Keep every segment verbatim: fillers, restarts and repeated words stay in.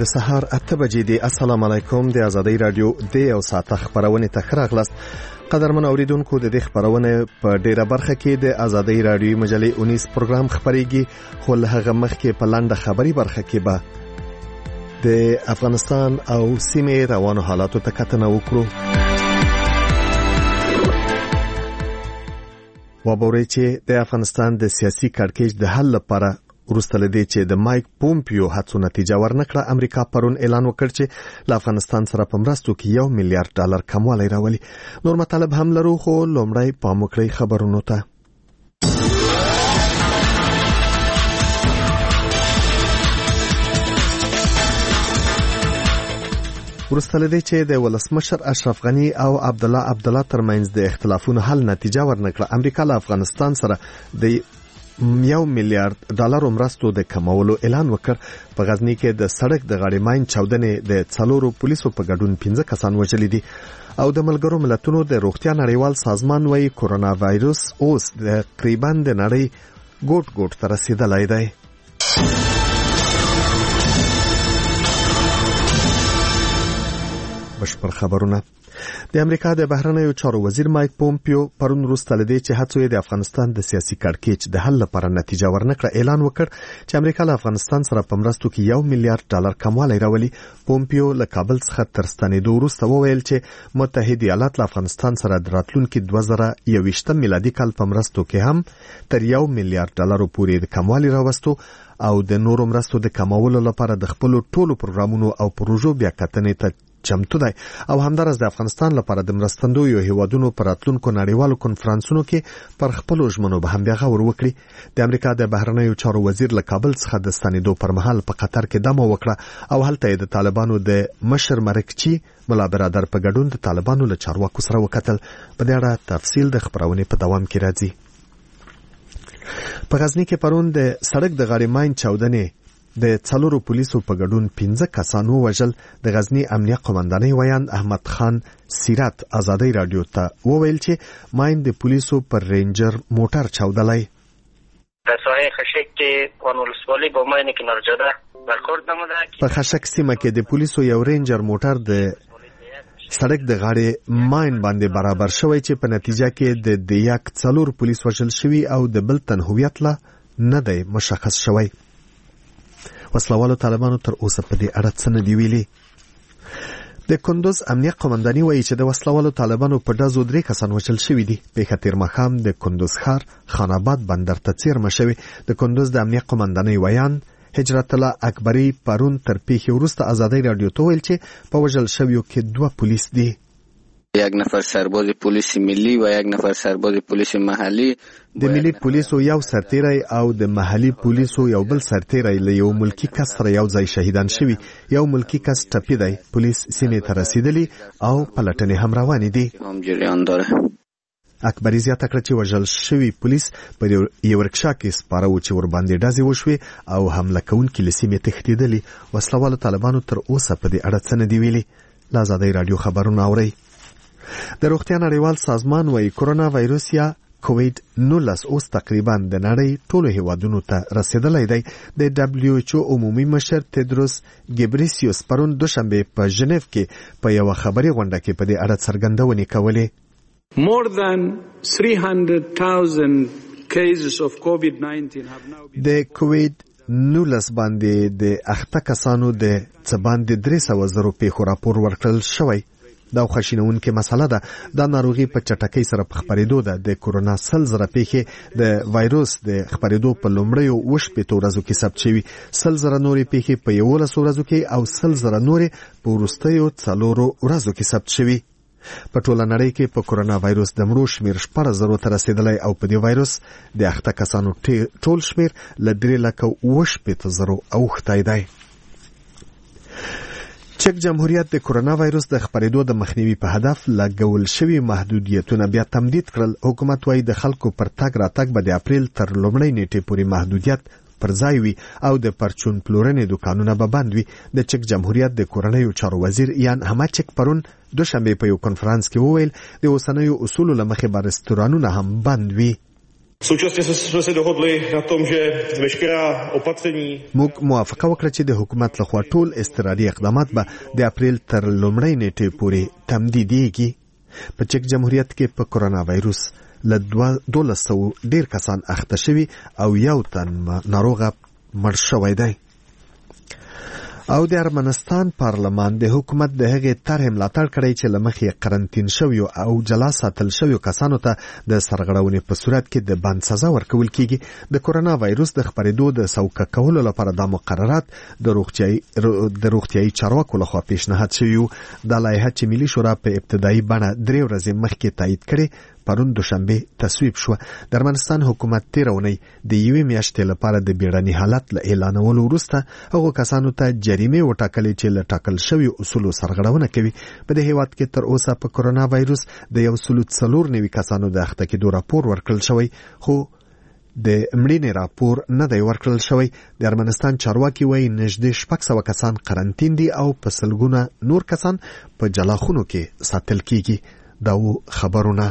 د سهار اته بجې دی. السلام علیکم. د آزادۍ رادیو د یو ساعت خبرونه ته راغلاست. قدرمن اوریدونکو، د دې خبرونه په ډیره برخه کې د آزادۍ رادیو مجلې اونیس پروګرام خبريږي، خو له هغه مخکې په لنډه خبري برخه کې به د افغانستان او سیمې روانو حالاتو ته کتنه وکړو. وبوري چې د افغانستان د سیاسي کړکېچ د حل لپاره وروسته لدې چې د مایک پومپیو هڅو نتیجه ورنکړه، امریکا پرون اعلان وکړ چې له افغانستان سره په مرستو کې یو میلیارډ ډالر کموالی راولي. نور مطالب هم لرو، خو لومړی پام وکړئ خبرونو ته. وروسته لدې چې د ولسمشر اشرف غنی او عبد الله عبد الله ترمنځ د اختلافونو حل نتیجه ورنکړه، امریکا له افغانستان سره د یو میلیارډ ډالر مرستو د کمولو اعلان وکړ. په غزنی کې د سړک د غاړې ماین چاودنې د څلورو پولیسو په ګډون پنځه کسان وژل دي. او د ملګرو ملتونو د روغتیا نړیوال سازمان وايي کورونا وایروس اوس تقریبا د نړۍ ګوټ ګوټ ته رسیدلی دی. بشپړ خبرونه. د امریکا د بهرنیو چارو وزیر مایک پومپیو پرون وروسته لدې چې هڅو یې د افغانستان د سیاسي کړکېچ د حل لپاره نتیجه ورنکړه اعلان وکړ چې امریکا له افغانستان سره په مرستو کې یو میلیارډ ډالر کموالی راولي. پومپیو له کابل څخه تر ستنېدو وروسته وویل چې متحده ایالات له افغانستان سره د راتلونکي دوه زره یوویشتم میلادي کال په مرستو کې هم تر یو میلیارډ ډالرو پورې د کموالی راوستو او د نورو مرستو د کمولو لپاره د خپل ټولو پروګرامونو او پروژو بیا کتنې ته چمتو دی. او همدارس د افغانستان لپاره د مرستندویو هیوادونو پر راتلونکو نړیوالو کنفرانسونو کې پر خپلو ژمنو به هم بیا غور وکړي. د امریکا د بهرنیو چارو وزیر له کابل څخه د ستنېدو پر مهال په قطر کې دمه وکړه او هلته د طالبانو د مشر مرکچي ملا برادر په ګډون د طالبانو له چارواکو سره وکتل. په دې اړه تفصیل د خبرونې په دوام کې راځي. په غزنی کې پرون د سړک د غاړې ماین چاودنې د څلورو پولیسو په ګډون پنځه کسان ووژل. د غزنی امنیه قومندانۍ ویاند احمد خان سیرت آزادۍ رادیو ته وویل چې ماین د پولیسو پر رینجر موټر چاودلی. در ساحه خشک کې ولسوالۍ په ماین کې نرجده برخورد نموده. په خشک سیمه کې د پولیسو یو رینجر موټر د سړک د غاړې ماین باندې برابر شوی چې په نتیجه کې د دیاک څلور پولیس وژل شوي او د بل تن هویت لا نه دی مشخص شوی. وسلوالو طالبانو تر اوسه په دې اړه څه نه دی ویلي. د کندوز امنیه قومندانۍ وایي چې د وسلوالو طالبانو په ډزو درې کسان وژل شوي دي. پیښه تیر ماښام د کندوز ښار خان آباد بندر ته څیرمه شوې. د کندوز د امنیه قومندانۍ ویاند هجرت الله اکبری پرون تر پیښې وروسته آزادۍ رادیو ته ویل چې په وژل شویو کې دوه پولیس دي. یک نفر سرباز پلیس ملی و یک نفر سرباز پلیس محلی. د ملي پولیسو یو سرتیری او د محلي پولیسو یو بل سرتیری له یو ملکی کس سره یو ځای شهیدان شوي. یو ملکی کس ټپي دی. پولیس سیمې ته رسیدلی او پلټنې هم روانې دي. هم جریان داره. اکبری زیاته کړه چې وژل شوي پولیس په یو ورکشا کې سپاره و چې ورباندې ډزې وشوې او حمله کوونکي له سیمې تښتېدلي. وسلوالو طالبانو تر اوسه په دې اړه څه نه دي ویلي. له آزادۍ رادیو خبرونه اورئ. د روغتیا نړیوال سازمان وايي کورونا وایروس یا کووید نولس اوس تقریبا د نړۍ ټولو هیوادونو ته رسیدلی دی. د دبلیو ایچ او عمومي مشر تدروس ګبریسیوس پرون دوشنبه په ژنیف کې په یو خبري غونډه کې په دې اړه څرګندونې کولې. More than three hundred thousand cases of COVID nineteen have now been د کووید نولس باندې د اخته کسانو د څه باندې درې سوه زرو پیښو راپور ورکړل شوی. دا خوښینونکې مسله ده. دا ناروغي په چټکۍ سره په خپرېدو ده. د کورونا سل زره پیښې د وایروس د خپرېدو په لومړیو اووه شپېتو ورځو کې ثبت شوي. سل زره نورې پیښې په یولسو ورځو کې او سل زره نورې په وروستیو څلورو ورځو کې ثبت شوي. په ټوله نړۍ کې په کورونا وایروس د مړو شمیر شپږ زره ته رسیدلی او په دې وایروس د اخته کسانو ټول شمیر له درې لکه اووه شپېته زرو اوښتی دی. چک جمهوریت د کورونا وایروس د خپرېدو د مخنیوي په هدف لګول شوي محدودیتونه بیا تمدید کړل. حکومت وايي د خلکو پر تګ راتګ به د اپریل تر لومړۍ نیټې پورې محدودیت پر ځای وي او د پرچون پلورنې دکانونه به بند وي. د چک جمهوریت د کورنیو چارو وزیر یان هماچک پرون دوشنبه په یو کنفرانس کې وویل د اوسنیو اصولو له مخې به رستورانونه هم بند وي. Současně jsme se dohodli na tom, že veškerá opatření موږ موافقه وکړه چې د حکومت لخوا ټول اضطراري اقدامات به د اپریل تر لومړۍ نیټې پورې تمدیدیږي. په چک جمهوریت کې په کرونا وایروس له دولس سوه ډیر کسان اخته شوي او یو تن ناروغه مړ شوی دی. او د ارمنستان پارلمان د حکومت د هغې طرحې ملاتړ کړی چې له مخې قرنطین شویو او جلا ساتل شویو کسانو ته د سرغړونې په صورت کې د بند سزا ورکول کیږي. د کرونا وایروس د خپرېدو د سوکه کولو لپاره دا مقررات د روغتیایي د روغتیایي چارواکو لخوا پیشنهاد شوي. دا لایحه چې ملي شورا په ابتدایي بڼه درې ورځې مخکې تایید کړې پرون دوشنبه تصویب شو. د ارمنستان حکومت تیر اونۍ د یوې میاشتې لپاره د بیړني حالت له اعلانولو وروسته هغو کسانو ته جریمې وټاکلې چې له ټاکل شوي اصولو سرغړونه کوي. په دې هیواد کې تر اوسه په کرونا وایروس د یو سلو څلور نوي کسانو د اخته کېدو راپور ورکړل شوی، خو د مړینې راپور نه دی ورکړل شوی. د ارمنستان چارواکي وایي نږدې شپږ سوه کسان قرنطین دي او په سلګونه نور کسان په جلاخونو کې ساتل کیږي. دا و خبرونه.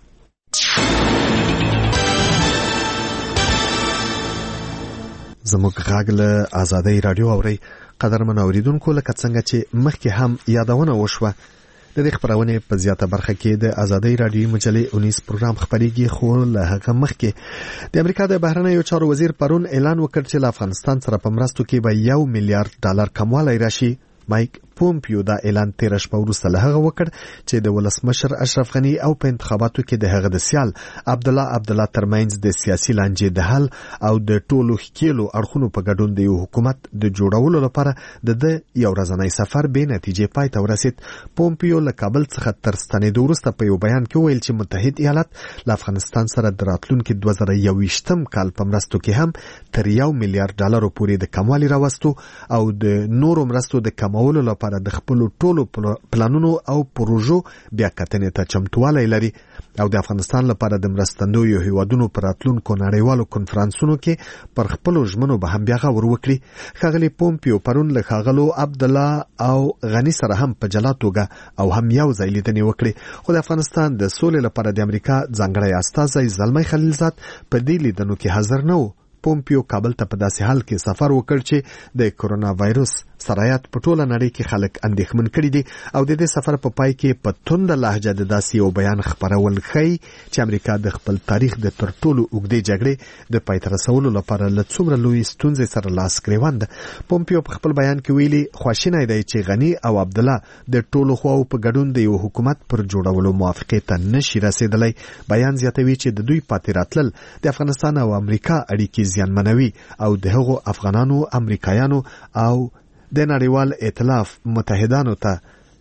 زموږ غږ له آزادۍ راډیو اورئ. قدرمن اوریدونکو، لکه څنګه چې مخکې هم یادونه وشوه، د دې خپرونې په زیاته برخه کې د آزادۍ راډیوي مجلې اونیس پروګرام خپریږي، خو له هغه مخکې د امریکا د بهرنیو چارو وزیر پرون اعلان وکړ چې له افغانستان سره په مرستو کې به یو میلیارډ ډالر کموالی راشي. مایک پومپیو دا اعلان تیر شپه وروسته له هغه وکړ چې د ولسمشر اشرف غني او په انتخاباتو کې د هغه د سیال عبدالله عبدالله ترمنځ د سیاسي لانجې د حل او د ټولو ښکیلو اړخونو په ګډون د یو حکومت د جوړولو لپاره د ده یو ورځنی سفر بې نتیجې پای ته ورسید. پومپیو له کابل څخه تر ستنېدو وروسته په یو بیان کې وویل چې متحد ایالات له افغانستان سره د راتلونکي دوه زره یوویشتم کال په مرستو کې هم تر یو میلیارډ ډالرو پورې د کموالي راوستو او د نورو مرستو د کمولو لپاره د خپلو ټولو پلانونو او پروژو بیا کتنې ته چمتوالی لري او د افغانستان لپاره د مرستندویو هیوادونو پر راتلونکو نړیوالو کنفرانسونو کې پر خپلو ژمنو به هم بیا غور وکړي. ښاغلي پومپیو پرون له ښاغلو عبدالله او غني سره هم په جلا توګه او هم یو ځای لیدنې وکړي، خو د افغانستان د سولې لپاره د امریکا ځانګړی استازی زلمی خلیلزاد په دې لیدنو کې حاضر نه و. پومپیو کابل ته په داسې حال کې سفر وکړ چې د کرونا وایروس سرایت په ټوله نړۍ کې خلک اندېښمن کړي دي او د دې سفر په پای کې په تونده لهجه د داسې یو بیان خپرول ښیي چې امریکا د خپل تاریخ د تر ټولو اوږدې جګړې د پای ته رسولو لپاره له څومره لویې ستونزې سره لاس ګرېوان ده. پومپیو په خپل بیان کې ویلي خواشینی دی چې غني او عبدالله د ټولو خواو په ګډون د یو حکومت پر جوړولو موافقې ته نشي رسېدلی. بیان زیاتوي چې د دوی پاتې راتلل د افغانستان او امریکا اړیکې زیانمنوي او د هغو افغانانو، امریکایانو او د نړیوال ائتلاف متحدانو ته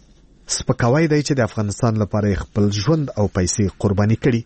سپکاوی دی چې د افغانستان لپاره خپل ژوند او پیسې قرباني کړي.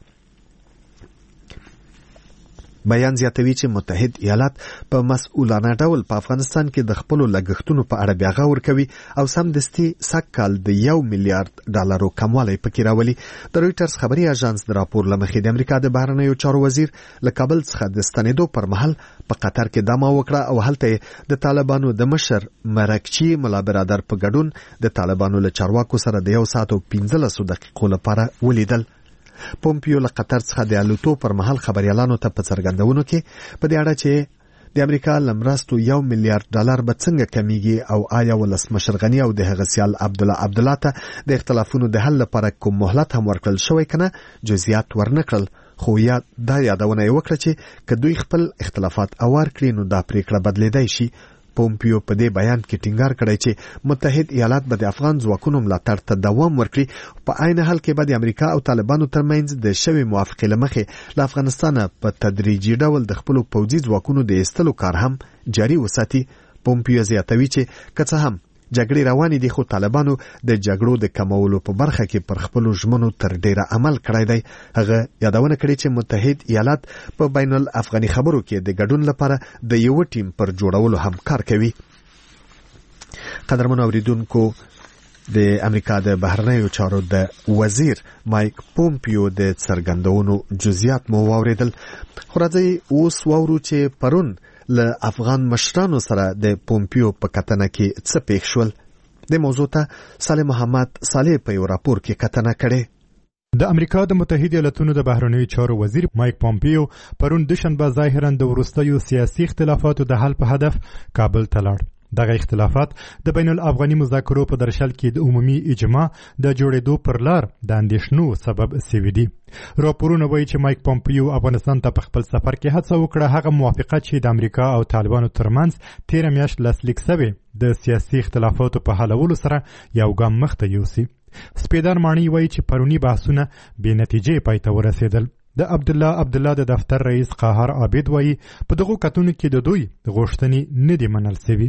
بیان زیاتوي چې متحد ایالات په مسؤلانه ډول په افغانستان کې د خپلو لګښتونو په اړه بیا غور کوي او سمدستي سږ کال د یو میلیارډ ډالرو کموالی پکې راولي. د رویټرز خبري اژانس د راپور له مخې د امریکا د بهرنیو چارو وزیر له کابل څخه د ستنېدو پر مهال په قطر کې دمه وکړه او هلته د طالبانو د مشر مرکچي ملا برادر په ګډون د طالبانو له چارواکو سره د یو ساعت او پنځلسو دقیقو لپاره ولیدل. پومپیو له قطر څخه د الوتو پر مهال خبريالانو ته په څرګندونو کې په دې اړه چې د امریکا له مرستو یو میلیارډ ډالر به څنګه کمیږي او آیا ولسمشر غني او د هغه سیال عبدالله عبدالله ته د اختلافونو د حل لپاره کوم مهلت هم ورکړل شوی کنه جزئیات ورنکړل، خو یا دا یادونه یې وکړه چې که دوی خپل اختلافات اوار کړي نو دا پریکړه بدلیدای شي. پومپیو په دې بیان کې ټینګار کړی چې متحد ایالات به د افغان ځواکونو ملاتړ ته دوام ورکړي، په عین حال کې به د امریکا او طالبانو ترمنځ د شوې موافقې له مخې له افغانستانه په تدریجي ډول د خپلو پوځي ځواکونو د ایستلو کار هم جاري وساتي. پومپیو زیاتوي چې که څه هم جګړې روانې دي خو طالبانو د جګړو د کمولو په برخه کې پر خپلو ژمنو تر ډیره عمل کړی دی. هغه یادونه کړې چې متحد ایالات په بین الافغاني خبرو کې د ګډون لپاره د یو ټیم پر جوړولو هم کار کوي. قدرمن اوریدونکو، د امریکا د بهرنیو چارو د وزیر مایک پومپیو د څرګندونو جزئیات مو واوریدل. خو راځئ اوس واورو چې پرون له افغان مشرانو سره د پومپیو په کتنه کې څه پیښ شول. د موضوع ته صالح محمد صالح په یو راپور کې کتنه کړې. د امریکا د متحده ایالاتونو د بهرنیو چارو وزیر مایک پامپیو پرون دوشنبه ظاهرا د وروستیو سیاسي اختلافاتو د حل په هدف کابل ته لاړ. دغه اختلافات د بین الافغاني مذاکرو په درشل کې د عمومي اجماع د جوړېدو پر لار د اندېښنو سبب سوي دي. راپورونه وایي چې مایک پامپیو افغانستان ته په خپل سفر کې هڅه وکړه هغه موافقت چې د امریکا او طالبانو ترمنځ تیره میاشت لاسلیک سوی د سیاسي اختلافاتو په حلولو سره یو ګام مخته یوسي. سپیدار ماڼۍ وایي چې پرونی بحثونه بې نتیجې پای ته ورسېدل. د عبدالله عبدالله د دفتر رئیس قاهر عابد وایي په دغو کتونو کې د دوی غوښتنې نه دي منل سوي.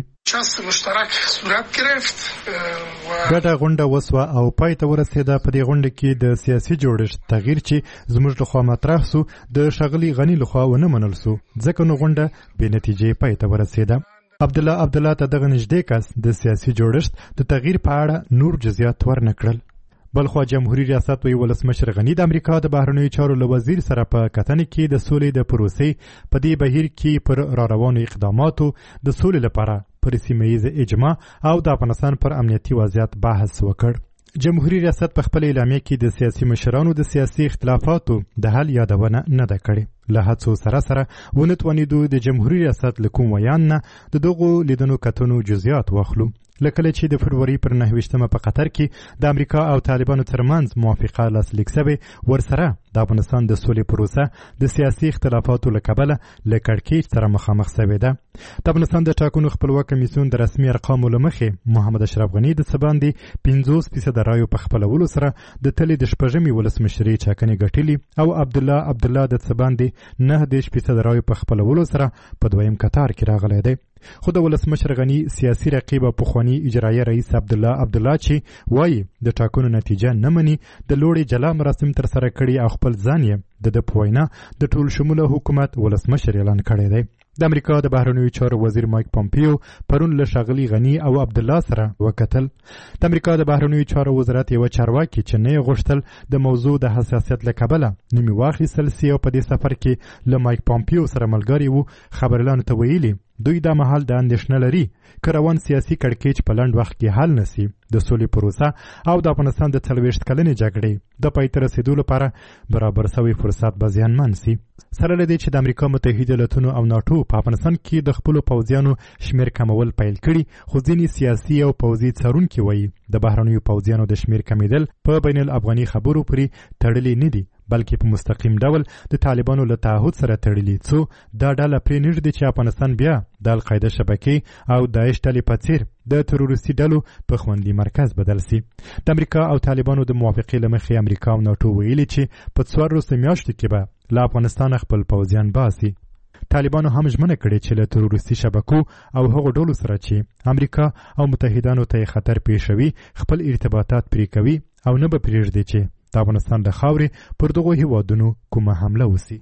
ګډه غونډه وسوه او پای ته ورسېده. په دې غونډه کې د سیاسي جوړښت تغییر چې زموږ لخوا مطرح سو د ښاغلي غني لخوا ونه منل سو، ځکه نو غونډه بې نتیجې پای ته ورسېده. عبدالله عبدالله ته دغه نږدې کس د سیاسي جوړښت د تغییر په اړه نور جزئیات ورنه کړل. بلخوا جمهوریت ریاست وی ولسمشر غنی د امریکا د بهرنیو چارو له وزیر سره په کتنې کې د سولې د پروسې په دې بهیر کې پر راروانو اقداماتو د سولې لپاره پر سیمه ییز اجماع او د افغانستان پر امنیتي وضعیت بحث وکړ. جمهوریت ریاست په خپل اعلامیه کې د سیاسي مشرانو د سیاسي اختلافاتو د حل یادونه نه ده کړې. له هڅو سره سره ونه توانېدو د جمهوریت ریاست له کوم ویان نه د دغو لیدنو کتنو جزئیات واخلو. لکه چې د فروری پر نهه ویشتمه په قطر کې د امریکا او طالبانو ترمنځ موافقه لاسلیک سوې، ورسره د افغانستان د سولې پروسه د سیاسي اختلافاتو له کبله له کړکېچ سره مخامخ سوې ده. د افغانستان د ټاکنو خپلواک کمیسیون د رسمي ارقامو له مخې محمد اشرف غني د څه باندې پنځوس فیصده رایو په خپلولو سره د تلې د شپږمې ولسمشرۍ ټاکنې ګټلي او عبدالله عبدالله د څه باندې نهه دېرش فیصده رایو په خپلولو سره په دویم کتار کې راغلی دی. خو د ولسمشر غني سیاسي رقیب پخوانی اجرایه رئیس عبدالله عبدالله چې وایي د ټاکنو نتیجه نه مني، د لوړې جلا مراسم تر سره کړي او خپل ځان یې د ده په وینا د ټول شموله حکومت ولسمشر اعلان کړی دی. د امریکا د بهرنیو چارو وزیر مایک پامپیو پرون له ښاغلي غني او عبدالله سره وکتل. د امریکا د بهرنیو چارو وزارت یوه چارواکي چې نه یې غوښتل د موضوع د حساسیت له کبله نومې واخیستل سي او په دې سفر کې له مایک پامپیو سره ملګري وو، خبريالانو ته ویلي دوی دا مهال د اندېښنه لري که روان سیاسي کړکېچ په لنډ وخت کې حل نسی، د سولې پروسه او د افغانستان د څلوېښت کلنې جګړې د پای ته رسېدو لپاره برابر سوی فرصت به زیانمن سي. سره له دې چې د امریکا متحده ایالاتونو او ناټو په افغانستان کې د خپلو پوځیانو شمیر کمول پیل کړي، خو ځینې سیاسي او پوځي څارونکي وایي د بهرنیو پوځیانو د شمیر کمیدل په بین الافغاني خبرو پورې تړلي نه دي، بلکې په مستقیم ډول د طالبانو له تعهد سره تړلي، څو دا ډله پرې نږدې چې افغانستان بیا د القاعده شبکې او داعش ډلې په څیر د تروریستي ډلو په خوندي مرکز بدل سي. د امریکا او طالبانو د موافقې له مخې امریکا او ناټو ویلي چې په څوارلسو میاشتو کې به له افغانستان خپل پوځیان باسي. طالبانو هم ژمنه کړې چې له تروریستي شبکو او هغو ډلو سره چې امریکا او متحدانو ته خطر پیښوي خپل ارتباطات پرې کوي او نه به پرېږدي چې د افغانستان د خاورې پر دغو هیوادونو کومه حمله وسی.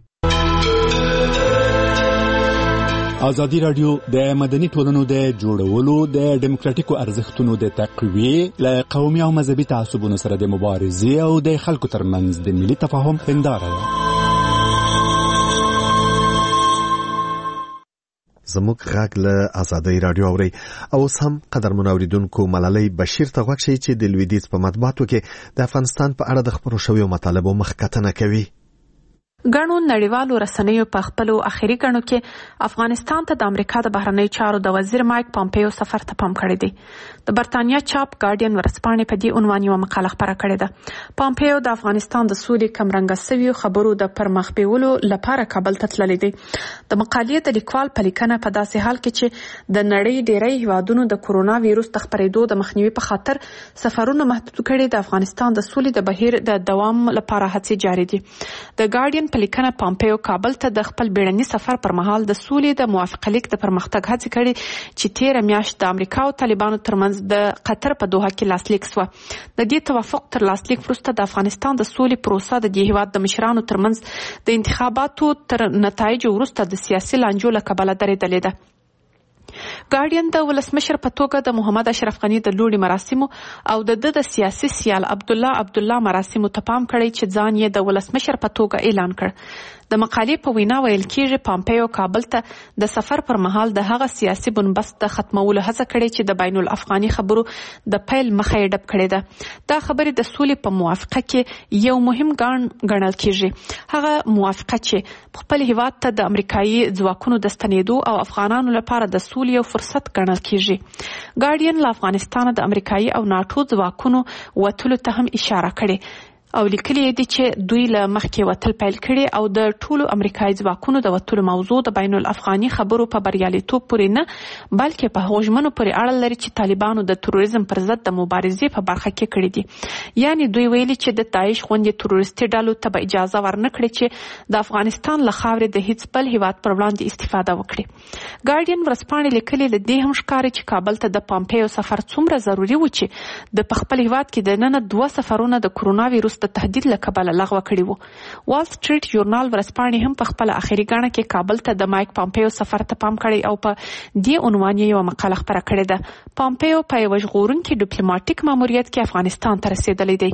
ازادي راډیو د مدني ټولنو د جوړولو د ډیموکراتیکو ارزښتونو د تقویې له قومي او مذهبي تعصبونو سره د مبارزې او د خلکو ترمنځ د ملي تفاهم هنداره ده. زموږ غږ له ازادي راډیو اوري او اوس هم قدر منوریدونکو ملالۍ بشیر ته غوښ شي چې د لویدیځ په مطبوعاتو کې د افغانستان په اړه د خبرو شویو مطالبو مخکتنه کوي. ګڼو نړیوالو رسنیو په خپلو اخري ګڼو کې افغانستان ته د امریکا د بهرنیو چارو د وزیر مایک پامپیو سفر ته پام کړی دی. د برتانیا چاپ ګارډین ورځپاڼې په دې عنوان یوه مقاله خپره کړې ده. پامپیو د افغانستان د سولې کمرنګه سویو خبرو د پرمخ بیولو لپاره کابل ته تللی دی. د مقالې د لیکوال په لیکنه په داسې حال کې چې د نړۍ ډیری هیوادونو د کورونا ویروس د خپرېدو د مخنیوي په خاطر سفرونه محدود کړي، د افغانستان د سولې د بهیر د دوام لپاره هڅې جاري دي. د ګارډین په لیکنه پامپیو کابل ته د خپل بیړني سفر پر مهال د سولې د موافقه لیک د پرمختګ هڅې کړي چې تیره میاشت د امریکا او طالبانو ترمنځ د قطر په دوحه کې لاسلیک سوه. د دې توافق تر لاسلیک وروسته د افغانستان د سولې پروسه د دې هیواد د مشرانو ترمنځ د انتخاباتو تر نتایجو وروسته د سیاسي لانجو له کبله درېدلې ده. ګارډین د ولسمشر په توګه د محمد اشرف غني د لوړي مراسمو او د د د سیاسي سیال عبدالله عبدالله مراسمو ته پام کړی چې ځان یې د ولسمشر په توګه اعلان کړ. د مقالې په وینا ویل کیږي پامپیو کابل ته د سفر پر مهال د هغه سیاسي بنبست د ختمولو هڅه کړې چې د بین الافغاني خبرو د پیل مخه یې ډب کړې ده. دا خبرې د سولې په موافقه کې یو مهم ګام ګڼل کیږي. هغه موافقه چې خپل هیواد ته د امریکایي ځواکونو د ستنېدو او افغانانو لپاره د سولې یو فرصت ګڼل کیږي. ګارډین له افغانستان د امریکایي او ناټو ځواکونو وتلو ته هم اشاره کړې او لیکلي دي چې دوی له مخکې وتل پیل کړي او د ټولو امریکایي ځواکونو د وتلو موضوع د بین الافغاني خبرو په بریالیتوب پورې نه بلکې په هغو ژمنو پورې اړه لري چې طالبانو د تروریزم پر ضد د مبارزې په برخه کې کړي دي. یعنی دوی ویلي چې د داعش غوندې تروریستي ډلو ته به اجازه ورنکړي چې د افغانستان له خاورې د هیڅ بل هیواد پر وړاندې استفاده وکړي. ګارډین ورځپاڼې لیکلي له دې هم ښکاري چې کابل ته د پامپیو سفر څومره ضروري و چې د په خپل هیواد کې د نن دوه سفرونه د کرونا ویروس د تهدید له کبله لغوه کړي وو. وال سټریټ ژورنال ورځپاڼې هم په خپل اخري غاڼه کې کابل ته د مایک پامپیو سفر ته پام کړی او په دې عنوان یې یو مقاله خپره کړې ده. پامپیو په یو ژغورونکي ډیپلوماټیک ماموریت کې افغانستان ته رسیدلی دی.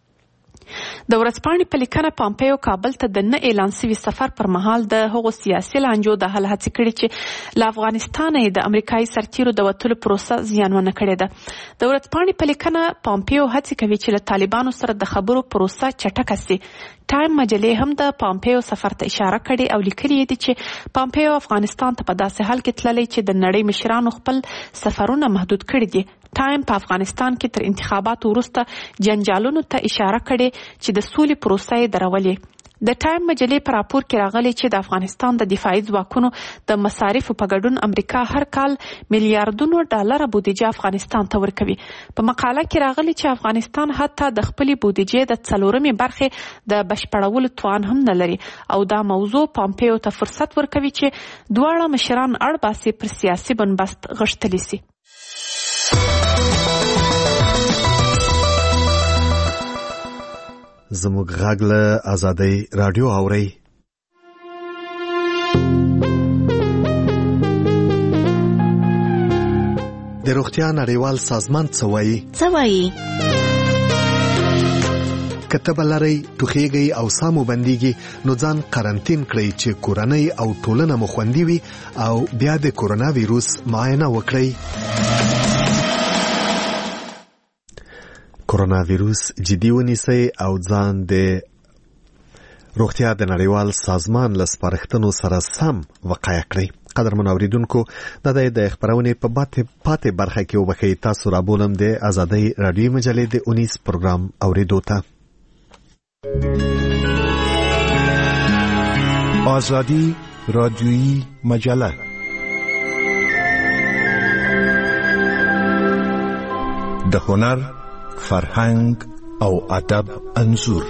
د ورځپاڼې په لیکنه پامپیو کابل ته د نه اعلان شوي سفر پر مهال د هغو سیاسي لانجو د حل هڅې کړي چې له افغانستانه یې د امریکایي سرتیرو د وتلو پروسه زیانمنه کړې ده. د ورځپاڼې په لیکنه پامپیو هڅې کوي چې له طالبانو سره د خبرو پروسه چټکه سي. ټایم مجلې هم د پامپیو سفر ته اشاره کړې او لیکلي دي چې پامپیو افغانستان ته په داسې حال کې تللی چې د نړۍ مشرانو خپل سفرونه محدود کړي دي. ټایم په افغانستان کې تر انتخاباتو وروسته جنجالونو ته اشاره کړې چې د سولې پروسه یې درولې. د ټایم مجلې په راپور کې راغلی چې د افغانستان د دفاعي ځواکونو د مصارفو په ګډون امریکا هر کال میلیارډونو ډالره بودیجه افغانستان ته ورکوي. په مقاله کې راغلی چې افغانستان حتی د خپلې بودیجې د څلورمې برخې د بشپړولو توان هم نه لري او دا موضوع پامپیو ته فرصت ورکوي چې دواړه مشران اړ باسي پر سیاسي بنبست غښتلي سي. زموږ غږ له آزادۍ رادیو اورئ. د روغتیا نړیوال سازمان څه وایي؟ څه وایي؟ که تبه لرئ، ټوخیږئ او ساه مو بندیږي نو ځان قرنطین کړئ چې کورنۍ او ټولنه مو خوندي وي او بیا د کرونا ویروس معاینه وکړئ. کرونا ویروس جدي ونیسئ او ځان د روغتیا د نړیوال سازمان له سپارښتنو سره سم وقایه کړئ. قدرمن اوریدونکو، دا د خبرونې په پاتې برخه کې وبخښئ. تاسو رابولم د آزادۍ رادیو مجلې د اونیس پروګرام اوریدو ته. آزادی رادیویی مجله د هنر، فرهنګ او ادب انځور.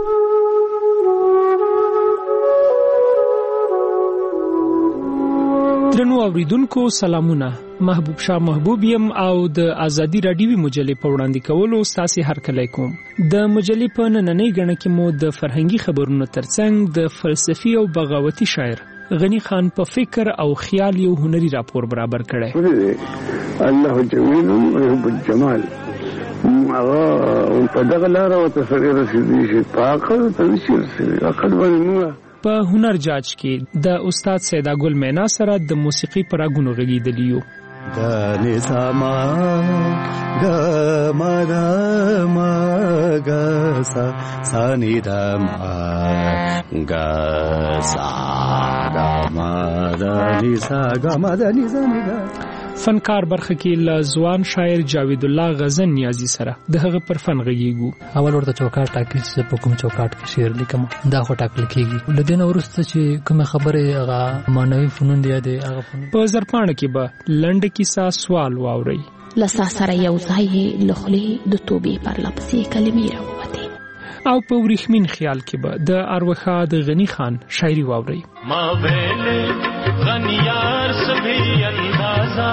درنو اوریدونکو سلامونه. محبوب شاه محبوب یم او د آزادی رادیوي مجلې په وړاندې کولو ستاسو هرکلی کوم. د مجلې په نننۍ غڼه کې مو د فرهنګي خبرونو ترڅنګ د فلسفي او بغاوتي شاعر غنی خان په فکر او خیال یو هنري راپور برابر کړی. الله جمیل يحب الجمال. هغه په دغه لاره او تفریح رسیدي چې په عقل تنشي رسیدي. عقل باندې په هنر جاج کې د استاد سیدا ګل مینا سره د موسیقي پر اګونو غږیدلی یو. د نظام ګما د ماګسا سانی د ما ګسا د ما د نسا ګما د نظام. فنکار برخه کې له ځوان شاعر جاوید الله غزن نیازی سره د هغه پر فن غږیږو. اول ورته چوکاټ ټاکل چې په کوم چوکاټ کې شعر لیکم دا خو ټاکل کیږي. د دین ورسته چې کوم خبره هغه مانوي فنون دی د هغه فنون. په زرپاڼه کې به لنډه کیسه سوال واوري. لسا سره یو ځای لخلي د توبې پر لپسې کلمې راوته. او په ورېښمین خیال کې به د اروخا د غنی خان شاعري واوري. ما ویل غنیار سبھی اندازا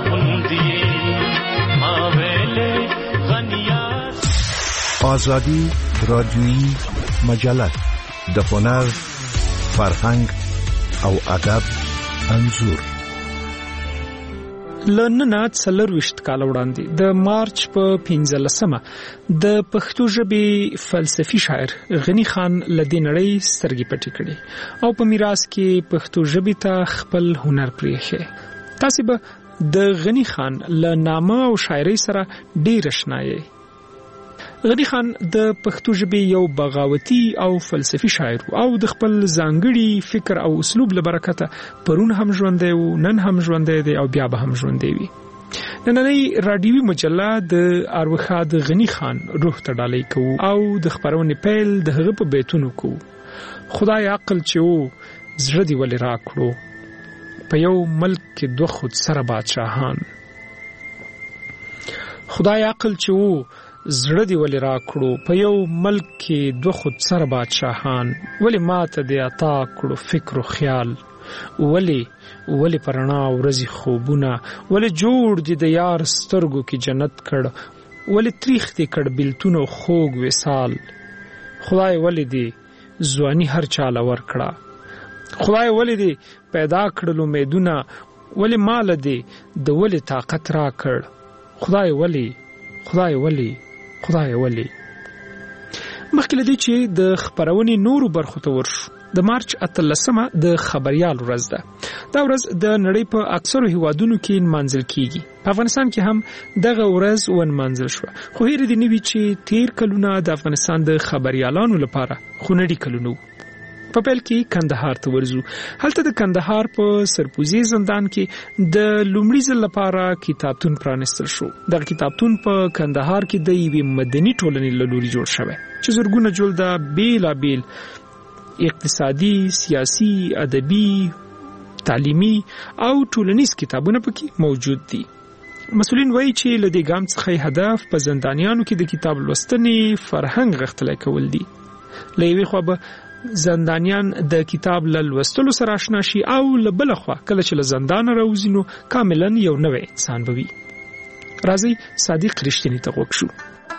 خوندی ما ویل غنیار. آزادی رادیویی مجله د هنر، فرهنګ او ادب انځور. لننه څلرویشت کاله وړاندې د مارچ په پنځلسمه د پښتو ژبې فلسفي شاعر غنی خان له دې نړۍ سترګې پټې کړې او په میراث کې پښتو ژبې ته خپل هنر پرېښی. تاسو به د غنی خان له نامه او شاعرۍ سره ډېر آشنا یې. غنی خان د پښتو ژبې یو بغاوتي او فلسفي شاعر او د خپل ځانګړي فکر او اسلوب له برکته پرون هم ژوندی و، نن هم ژوندی دی او بیا به هم ژوندی وي. نننۍ راډیوي مجله د ارواښاد د غنی خان روح ته ډالۍ کوو او د خپرونې پیل د هغه په بیتونو کوو. خدای عقل چې و زړه دې ولې راکړو، په یو ملک کې دوه خود سره بادشاهان. خدای عقل چې و زړه دې ولې راکړو، په یو ملک کې دوه خود سره بادشاهان. ولې ماته دې عطا کړو فکر و خیال، ولې ولې پرنا ورځي خوبونه، ولې جوړ دې د یار سترګو کې جنت کړ، ولې تریخ دې کړ بیلتون او خوږ وصال. خدای ولې دې ځواني هر چاله ورکړه، خدای ولې دې پیدا کړل امیدونه، ولې مال دې د ولې طاقت را کړ. خدای ولې خدای ولې خدای ولې. مخکې له دې چې د خپرونې نورو برخو ته ورشو، د مارچ اتلسمه د خبریال ورځ ده. دا ورځ د نړۍ په اکثرو هیوادونو کې نمانځل کیږي. په افغانستان کې هم دغه ورځ ونمانځل شوه، خو هیر دې نه وي چې تیر کلونه د افغانستان د خبریالانو لپاره خونړي کلونه وو. په پیل کې کندهار ته ورځو. هلته د کندهار په سرپوزي زندان کې د لومړي ځل لپاره کتابتون پرانستل شو. دغه کتابتون په کندهار کې د یوې مدني ټولنې له لوري جوړ شوی چې زرګونه جلده بیلابیل اقتصادي، سیاسي، ادبي، تعلیمي او ټولنیز کتابونه پکې موجود دي. مسؤلین وایي چې له دې ګام څخه هدف په زندانیانو کې د کتاب لوستنې فرهنګ غښتلی کول دي. له یوې خوا به زندانیان د کتاب له لوستلو سره آشنا شي او له بله خوا کله چې له زندانه راوځي نو کاملا یو نوی انسان به وي. راځئ صادق رښتیني ته غوږ شو.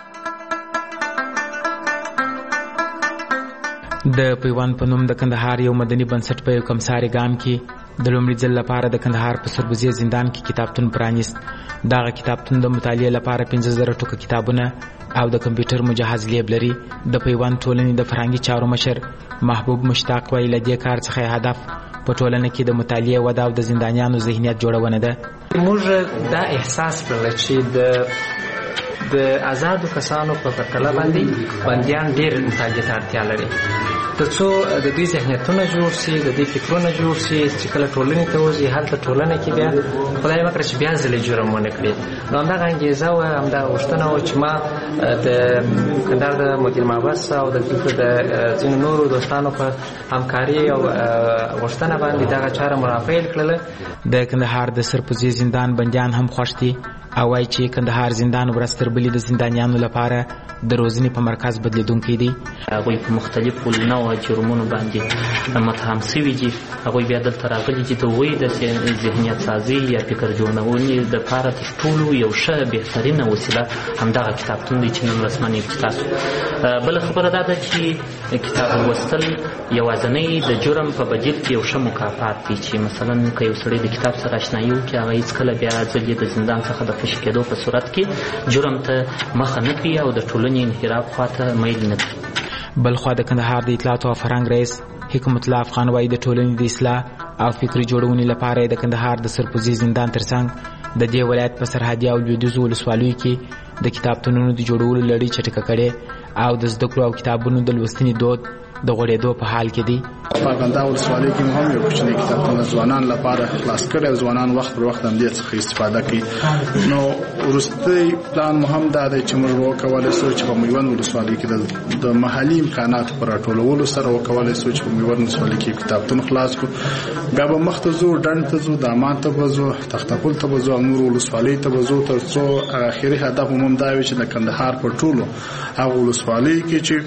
د پیوند په نوم د کندهار یو مدني بنسټ په یو کمساري ګام کې د لومړي ځل لپاره د کندهار په سربوزي زندان کې کتابتون پرانیست. دغه کتابتون د مطالعې لپاره پنځه زره ټوکه کتابونه او د کمپیوټر مجهز لیب لري. د پیوند ټولنې د فرهنګي چارو مشر محبوب مشتاق وایي له دې کار څخه هدف په ټولنه کې د مطالعې وده او د زندانیانو ذهنیت جوړونه ده. موږ دا احساس کړل چې د د آزادو کسانو په پرتله باندې بندیان ډېر مطالعې ته اړتیا لري، ترڅو د دوی ذهنیتونه جوړ شي، د دوی فکرونه جوړ شي چې کله ټولنې ته وځي هلته ټولنه کې بیا خدای وکړي چې بیا ځلې جرم ونه کړي. نو همدغه انګېزه وه، همدا غوښتنه وه چې ما د کندهار د مدیر محبس او د دلته د ځینو نورو دوستانو په همکاري او غوښتنه باندې دغه چاره مرافعیل کړله. د کندهار د سرپوزي زندان بندیان هم خوښ دي او وایي چې کندهار زندان ورځ تر بلې د زندانیانو لپاره د روزنې په مرکز بدلیدونکی دی. هغوی په مختلفو نوع جرمونو باندې متهم شوي دي. هغوی بیا دلته راغلي دي د هغوی د ذهنیت سازي یا فکر جوړونې دپاره تر ټولو یو ښه بهترینه وسیله همدغه کتابتون دی چې نن رسماً افتتاح شو. بله خبره دا ده چې کتاب لوستل یوازینی د جرم په بدیل کې یو ښه مکافات دی چې مثلا که یو سړی د کتاب سره اشنایي وکړي هغه هېڅکله بیا ځل یې د زندان څخه د خوشي کېدو په صورت کې جرم ته مخه نه کړي او د ټولنې انحراف خواته میل نه کړي. بلخوا د کندهار د اطلاعاتو او فرهنګ رئیس حکمت الله افغان وایي د ټولنې د اصلاح او فکري جوړونې لپاره د کندهار د سرپوزي زندان ترڅنګ د دې ولایت په سرحدي او لویدیځو ولسوالیو کې د کتابتونونو د جوړولو لړۍ چټکه کړې او د زده کړو او کتابونو د لوستنې دود د غوړېدو په حال کې دي. په ارغنداب ولسوالۍ کې هم یو کوچنی کتابتون ځوانان لپاره خلاص کړی او ځوانان وخت پر وخت هم دې څخه استفاده کوي. نو وروستی پلان مو هم دا دی چې موږ وکولی شو چې په میوند ولسوالۍ کې د محلي امکاناتو په راټولولو سره وکولی شو چې په میوند ولسوالۍ کې کتابتون خلاص کړو. بیا به مخ ته ځو، ډنډ ته ځو، دامان ته به ځو، تختپل ته به ځو او نورو ولسوالیو ته به ځو تر څو اخري هدف مو هم دا وي چې د کندهار په ټولو هغو ولسوالیو کې چې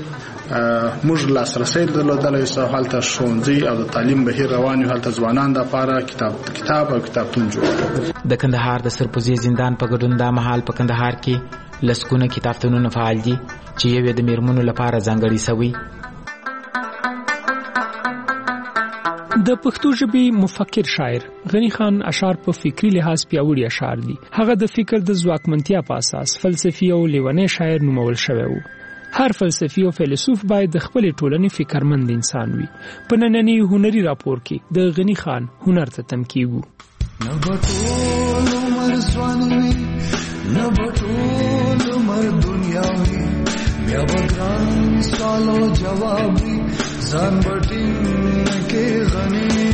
موږ لاسرسی درلودلی سو هلته ښوونځي او د تعلیم بهیر روان یو، هلته ځوانان دپاره کتاب کتاب او کتابتون جوړ کړو. د کندهار د سرپوزي زندان په ګډون دا مهال په کندهار کې لسګونه کتابتونونه فعال دي چې یو یې د میرمنو لپاره ځانګړي سوي. د پښتو ژبې مفکر شاعر غنی خان اشعار په فکری لحاظ پیاوړي اشعار دي. هغه د فکر د ځواکمنتیا په اساس فلسفي او لیونی شاعر نومول شوی وو. هر فلسفي او فیلسوف باید د خپل ټولنې فکرمند انسان وي. په نننی هنري راپور کې د غنی خان هنر ته تم کیږو. نبټول عمر ځوانوي نبټول عمر دنیاوي بیا وګران سوالو جوابي ځان بټین کې غني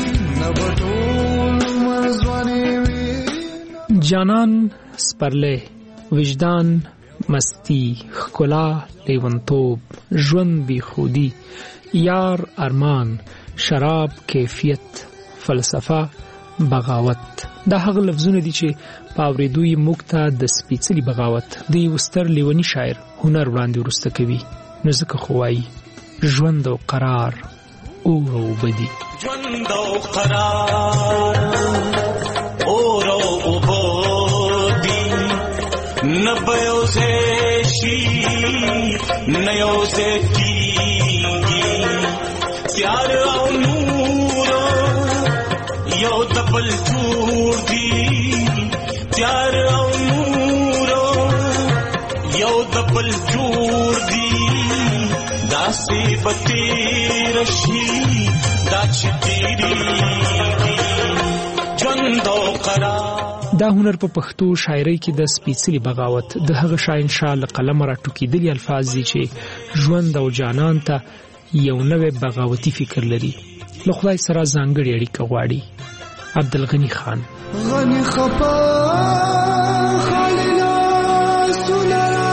نبټول عمر ځوانوي. جانان سپرله وجدان مستی خکلا لیونتوب ژوند بی خودی یار ارمان شراب کیفیت فلسفه بغاوت دا هغه لفظونه دي چې په اورېدو یې موږ ته د سپېڅلي بغاوت د یو ستر لیوني شاعر هنر وړاندې وروسته کوي. نو ځکه خو وایي ژوند او قرار اور او بدي ژوند او قرار اور او بدي نه به یوځای شي نه یوځای کېږي تیار او نور یو د بل جوړ دي تیار او نور یو د بل جوړ دي داسې به تېره شي دا چې تېرېږي ژوند او قرار. دا هنر په پښتو شاعرۍ کې د سپېڅلي بغاوت د هغه شاهنشاه له قلمه راټوکېدلي الفاظ دي چې ژوند او جانان ته یو نوی بغاوتي فکر لري. له خدای سره ځانګړې اړیکه غواړي. عبدالغنی خان غنی خپا خالینا سولرا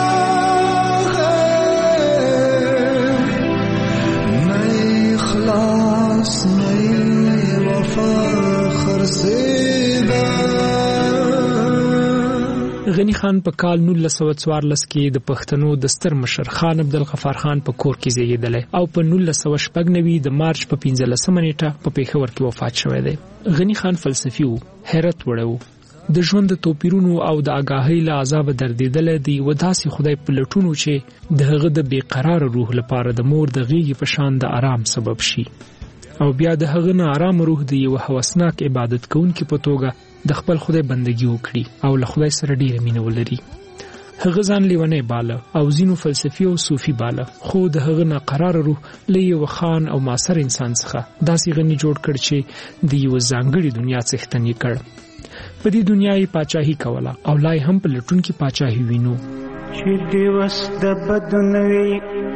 نئی خلاص نئی وفا خرسیدا. غنی خان په کال نولس سوه څوارلس کې د پښتنو د ستر مشر خان عبدالغفار خان په کور کې زیږېدلی او په نولس سوه شپږ نوي د مارچ په پنځلسمه نیټه په پېښور کې وفات شوی دی. غنی خان فلسفي و، حیرت وړی و، د ژوند د توپیرونو او د آګاهۍ له عذابه دردېدلی د یوه داسې خدای په لټون چې د هغه د بېقراره روح لپاره د مور د غېږې په شان د آرام سبب شي او بیا د هغه نه آرام روح د یوه هوسناک عبادت کوونکي په توګه د خپل خدای بندګي وکړي او له خدای سره ډېره مینه ولري. هغه ځان لیونی باله او ځینو فلسفي او صوفي باله، خو د هغه ناقراره روح له یوه خان او معاصر انسان څخه داسې غني جوړ کړ چې د یوه ځانګړې دنیا څښتن یې کړ. په دې دنیا یې پاچاهي کوله او لا یې هم په لټون کې پاچاهي وینو. چې دیوس د بدو نوي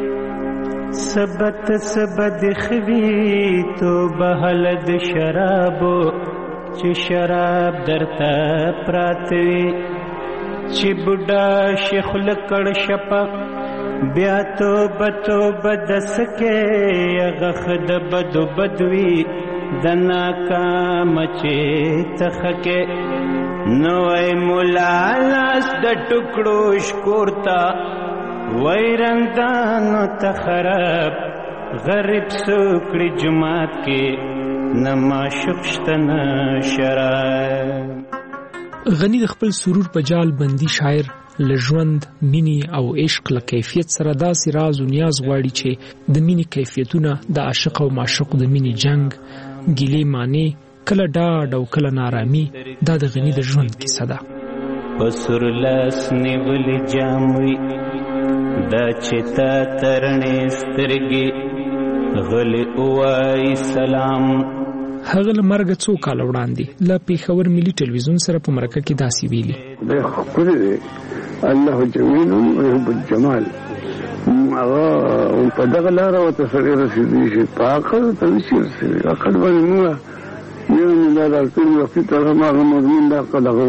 سبت سبد خوي تو بهل د شرابو چې شراب درته پراتوي چې بوډا شیخ لکړ شپه بیا تو بتو بدسکه غخ د بدو بدوي د ناکام چې تخکه نوې مولا لاس د ټکړو شکورتا ویرندانو تخرب غریب سوکړي جماعت کې نما شخشتن شراب. غنی د خپل سرور په جال بندي شاعر له ژوند مینې او عشق له کیفیت سره داسې راز و نیاز غواړي چې د مینې کیفیتونه د عاشق او معشوق د مینې جنگ ګیلې معنی کله ډاډ او کله نارامي دا د غنی د ژوند کیسه ده. پسر لاس نیولې جاموي دا چې تا ترنې سترګې غلې اوای سلام. هغه له مرګ څو کال وړاندې له پېښور ملي ټلویزیون سره په مرکه کې داسې ویلي. الله جمیل ويحب الجمال. هغه په دغه لاره ورته سړی رسېدلی شي په عقل ته نشي رسېدلی. عقل باندې موږ یو نه دا ټول وختي تر هماغه مضمون د عقل هغه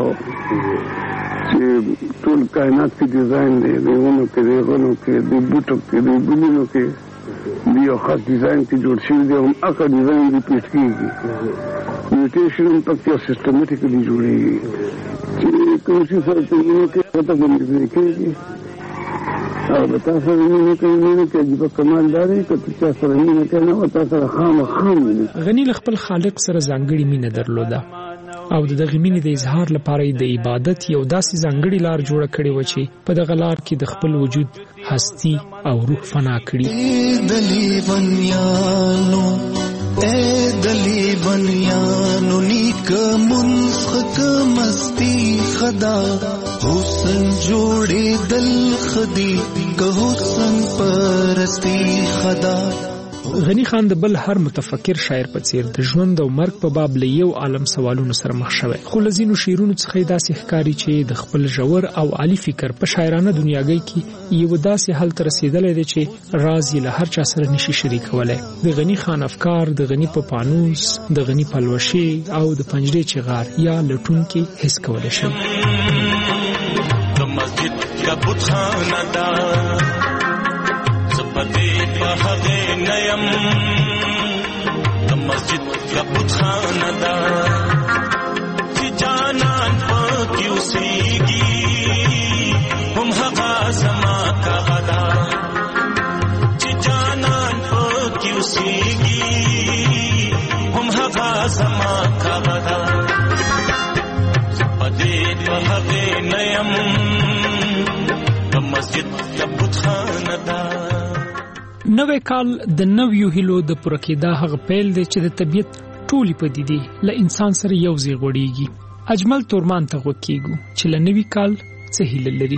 چې ټول کائنات کې ډیزاین دی د ونو کې د غنو کې د بوټو کې د ګلونو کې د یو خاص ډیزاین کې جوړ شوي دی. هم هغه ډیزاین دې پیش کېږي میوټیشن هم پکې سیسټمیټیکلی جوړېږي چې کوم شي سره چې مینه کې هغه ته باندې کېږي او به تا سره مینه کوي مینه کې عجیبه کمال داري که ته چا سره مینه کوي نه تا سره خامخا مینه. غني له خپل خالق سره ځانګړې مینه درلوده او د دغه مینې د اظهار لپاره د عبادت یو داسې ځانګړې لار جوړه کړې و چې په دغه لار کې د خپل وجود هستی او روح فنا کړي. دلی بنیانو اے خدي که حسن پرستی خدا. غنی خان د بل هر متفکر شاعر په څیر د ژوند او مرګ په باب له یو عالم سوالونو سره مخ شوی، خو له ځینو شعرونو څخه یې داسې ښکاري چې د خپل ژور او عالي فکر په شاعرانه دنیاګۍ کې یو داسې حل ته رسېدلی دی چې راز یې له هر چا سره نشي شریکولی. د غنی خان افکار د غنی په پانوس، د غنی پلوشې او د پنجرې چغار یا لټونکي حس کولی شي. د مسجد یا بتخانه دا زپدې په هغه نیم، د مسجد یا بتخانه دا چې جانان پکې اوسېږي، هم هغه زما کعبه ده چې جانان پکې اوسېږي، هم هغه زما کعبه ده. زپدې په هغه نیم، د مسجد یا بتخانه دا. نوې کال د نویو هیلو د پوره کېدا هغه پیل دی چې د طبیعت ټولې پدیدې له انسان سره یو ځای غوړېږي. اجمل تورمان ته غوږ کېږو چې له نوي کال څه هیله لري.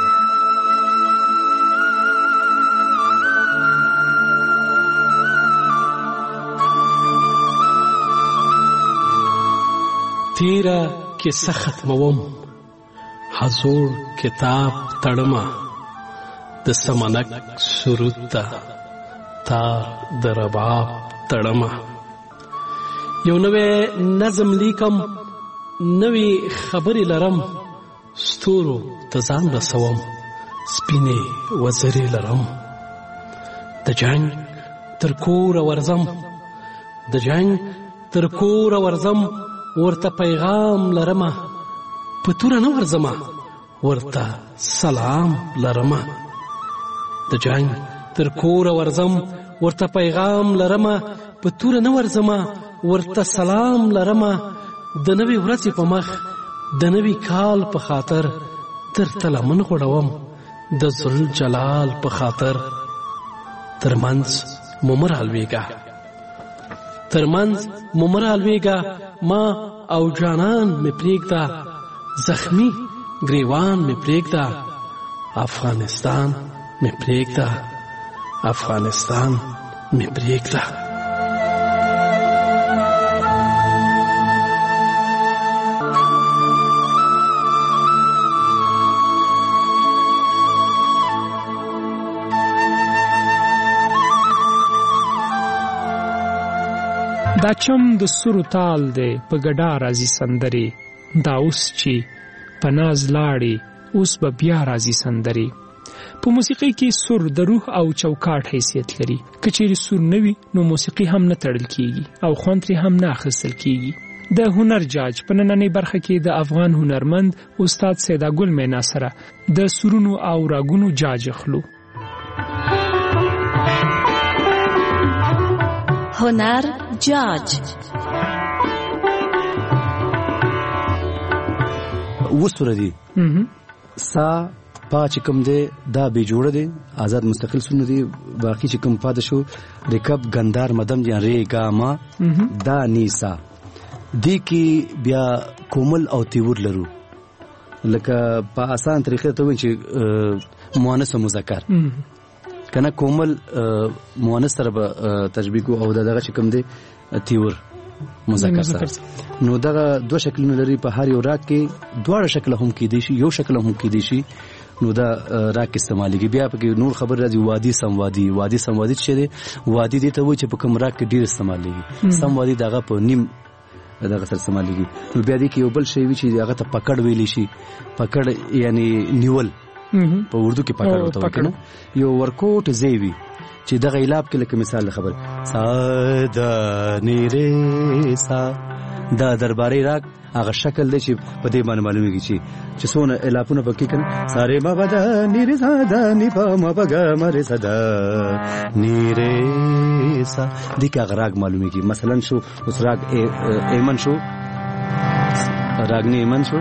تیرا کیسه ختموم، حضور کتاب تړمه، د سمنک سرود ته تار د رباب تړمه. یو نوې نظم لیکم، نوې خبرې لرم، ستورو ته ځان رسوم، سپینې وزرې لرم. د جنگ تر کوره ورځم، د جنگ تر کوره ورځم، ورته پیغام لرمه، په توره نه ورځمه، ورته سلام لرمه. د جنگ تر کوره ورځم، ورته پیغام لرمه، په توره نه ورځمه، ورته سلام لرمه. د نوې ورځې په مخ، د نوې کال په خاطر، درته لمن غوړوم، د ذوالجلال په خاطر. ترمنځ مو مه رالویږه، ترمنځ مو مه رالویږه، ما او جانان مې پرېږده، زخمی گریوان مې پرېږده، افغانستان مې پرېږده، افغانستان مې پرېږده. دا چم د سرو تال دی په ګډا راځي سندرې، دا اوس چې په ناز لاړې اوس به بیا راځي سندرې. په موسیقۍ کې سر د روح او چوکاټ حیثیت لري. که چیرې سر نه وي نو موسیقي هم نه تړل کیږي او خوند ترې هم نه اخیستل کیږي. د هنر جاج په نننۍ برخه کې د افغان هنرمند استاد سیداګل مینا سره د سرونو او راګونو جاج اخلو. هنر جاج وسره دي سا پا چې کوم دی دا به جوړه دي، آزاد مستقل سونه دي. باقي چې کوم پاده شو رکب غندار مدم یا ری گا ما دا نیسا دی کی بیا کومل او تیور لرو، لکه په آسان طریقې ته وایي چې مؤنث او مذکر کنه. کومل مؤنث سره به تشبیه کو او دغه چې کوم دی تیور مذکر سره. نو دغه دوه شکلونه لري په هر یو راګ کې، دواړه شکل هم کې دي شي، یو شکل هم کې دي شي. نو دا راګ استعمالېږي. بیا پکې نور خبر راځي وادي سموادي. وادي سموادي چې دی وادي دي ته وایي چې په کوم راګ کې ډیر استعمالېږي. سموادي دغه په نیم دغه سره استعمالېږي. نو بیا دې کې یو بل شی وي چې هغه ته پکړ ویلی شي. پکړ یعنی نیول په اردو کې پکړ وته وکنه. یو ورکوټ زیوی چې دغه علاب کې لکه مثال خبر ساده نیره سا دا درباري راګ هغه شکل دی چې په دې باندې معلومیږي چې چې څونه الاپونه پکې کړي. ساره ما بدا نیره ساده نی په ما بغا مره صدا نیره سا دې کې هغه راګ معلومیږي. مثلا شو اوس راګ ایمن شو، راګ نه ایمن شو،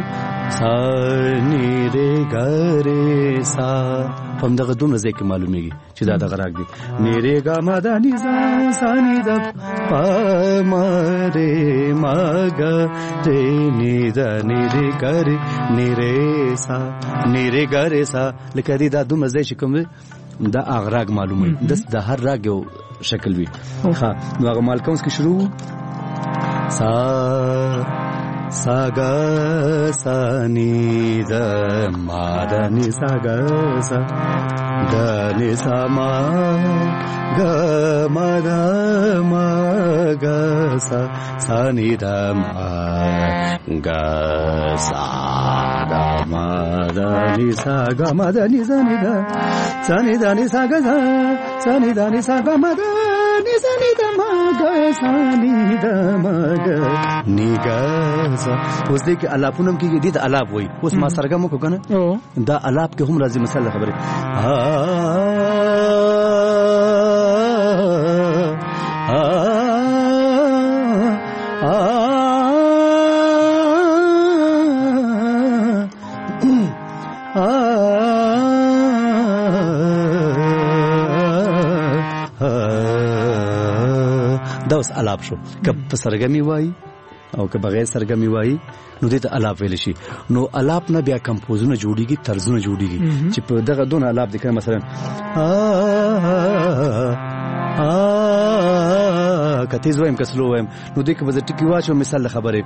سا نی رے گا رے سا هم دغه دومره ځای کې معلومیږي چې دا دغه راګ دی نی رے گا ما دا نی سا سا نی دا پا ما رے ما گا رے نی دا نی رے گا رے نی رے سا نی رے گا رے سا لکه دی دا دومره ځای چې کوم دا اغراق معلومه د د هر راګ یو شکل وي ها نو هغه مالکونس کې شروع سا سا گا سا نی دا ما دا نی سا گا سا دا نی سا ما گا ما دا ما گا سا سا نی دا ما گا سا دا ما دا نی سا گا ما دا نی سا نی دا سا نی دا نی سا گا سا سا نی دا نی سا گا ما دا نی سا نی دا ما گا سا نی دا ما گا نی گا سا اوس دې کې الاپونم کې دې ته الاپ وای اوس ما سرګم کو کنه دا الاپ کې هم راځي مثلا خبره دا اوس الاپ شو که په سرګمی وای او که بغیر سرګمی وای نو دې ته الاپ ویل شي نو الاپ نه بیا کمپوزونه جوړیږي طرزونه جوړیږي چې په دغه دون الاپ د کړه مثلا ا کته زویم کسلو ویم نو دې کې به ټکی واچو مثال خبره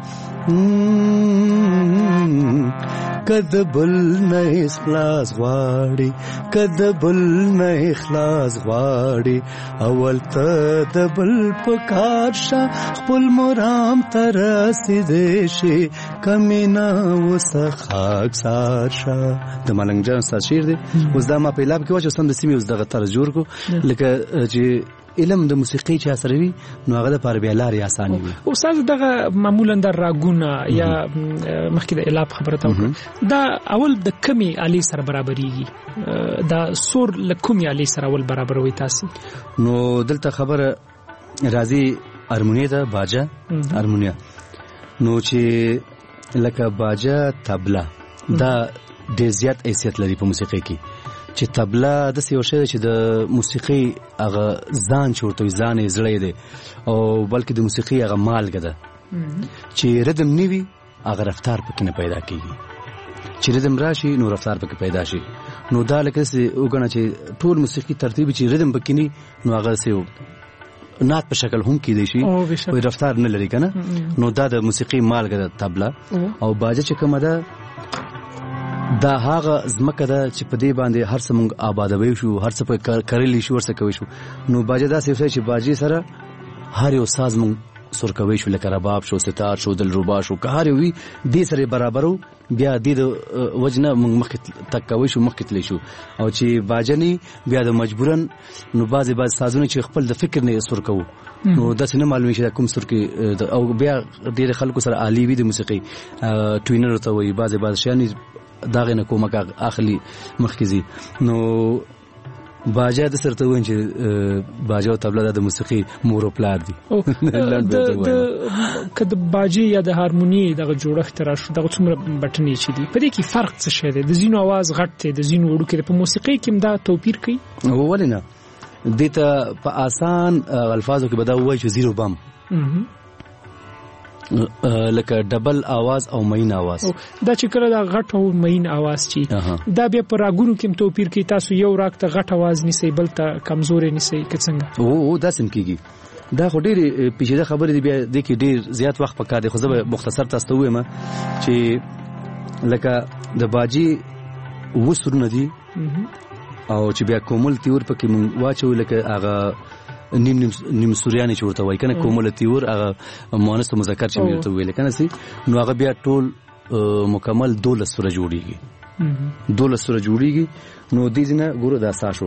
کد بل نه اخلاص غواړي کد بل نه اخلاص غواړي اول ته د بل پکار شه خپل مرام تر رسیدې شي کمینا وسخاک سار شه د ملنګ جان شعر دی اوس دا ما په لاب کې واچو سم د سیمې اوس دغه طرز جوړ کو لکه چې علم د موسیقي چې اثر وي نو هغه د پر بیا لارې اسانه وي او استاد دغه معمولا د راګونه یا مخکې د الاپ خبره تا دا اول د کمی علي سره برابرېږي دا سور لکومي علي سره اول برابروي تاسو نو دلته خبره راځي هارمونیه ده باجه هارمونیه نو چې لکه باجه طبله دا ډېر زیات حیثیت لري په موسیقي کې چې طبله د څه یو شی چې د موسیقي هغه ځان چورته ځان یې زړه دی او بلکې د موسیقي هغه مالګه ده چې ردم نیوي هغه رفتار پکې نه پیدا کیږي چې ردم راشي نو رفتار پکې پیدا شي نو دا لکه څه وګڼه چې ټول موسیقي ترتیب چې ردم پکې نه نو هغه څه نات په شکل هم کېدی شي او رفتار نه لري کنه نو دا د موسیقي مالګه ده طبله او باجه چې کومه ده دا هغه زمکه ده چې په دې باندې هر څه مونږ آبادوي شو هر څه په کړلې شو ورڅ کوي شو نو باجه دا څه چې باجی سره هر یو ساز مونږ سر کوي شو لکه رباب شو ستار شو دلربا شو که هر یو وي دې سره برابرو بیا دې د وجنه مونږ مخ تک کوي شو مخ تللی شو او چې باجنی بیا د مجبورن نو بعضی بعض سازونه چې خپل د فکر نه سر کوو نو دا څنګه معلومه شي کوم سر کې او بیا ډېر خلکو سره عالی وي د موسیقي ټوینر ته وي بعضی بعض شیان داغه نه کومه اخلي مخکزي نو باجه د سرته وین چې باجه او طبله د موسیقي مور او پلار دي د کده باجه یا د هارمونی دغه جوړښت را شو دغه څومره بټنی چي دي په دې کې فرق څه شي دی د زینو आवाज غټ دی د زینو وړو کې په موسیقي کې دا توپیر کوي ولنه دته په آسان الفاظو کې بدا وای چې زیرو بم لکه ډبل आवाज او مین आवाज دا چې کله دا غټ او مین आवाज چی دا بیا پر راګونو کې توپیر کوي تاسو یو راګ ته غټ आवाज نسی بل ته کمزورې نسی کڅنګه او دا سم کیږي دا خو ډېر پیچیده خبرې دی بیا د کې ډېر زیات وخت پکار دی خو زه مختصر تاسو ته وایم چې لکه د باجی وسرونه دي او چې بیا کومل تیور پکې مونږ واچو لکه هغه نیم نیم نیم سوریانی چورته وای کنه کومل تیور هغه مؤنث مذکر چې ویل ته ویل کنه سي نو هغه بیا ټول مکمل دولس سره جوړیږي دولس سره جوړیږي نو دې ځنه ګورو دا ساشو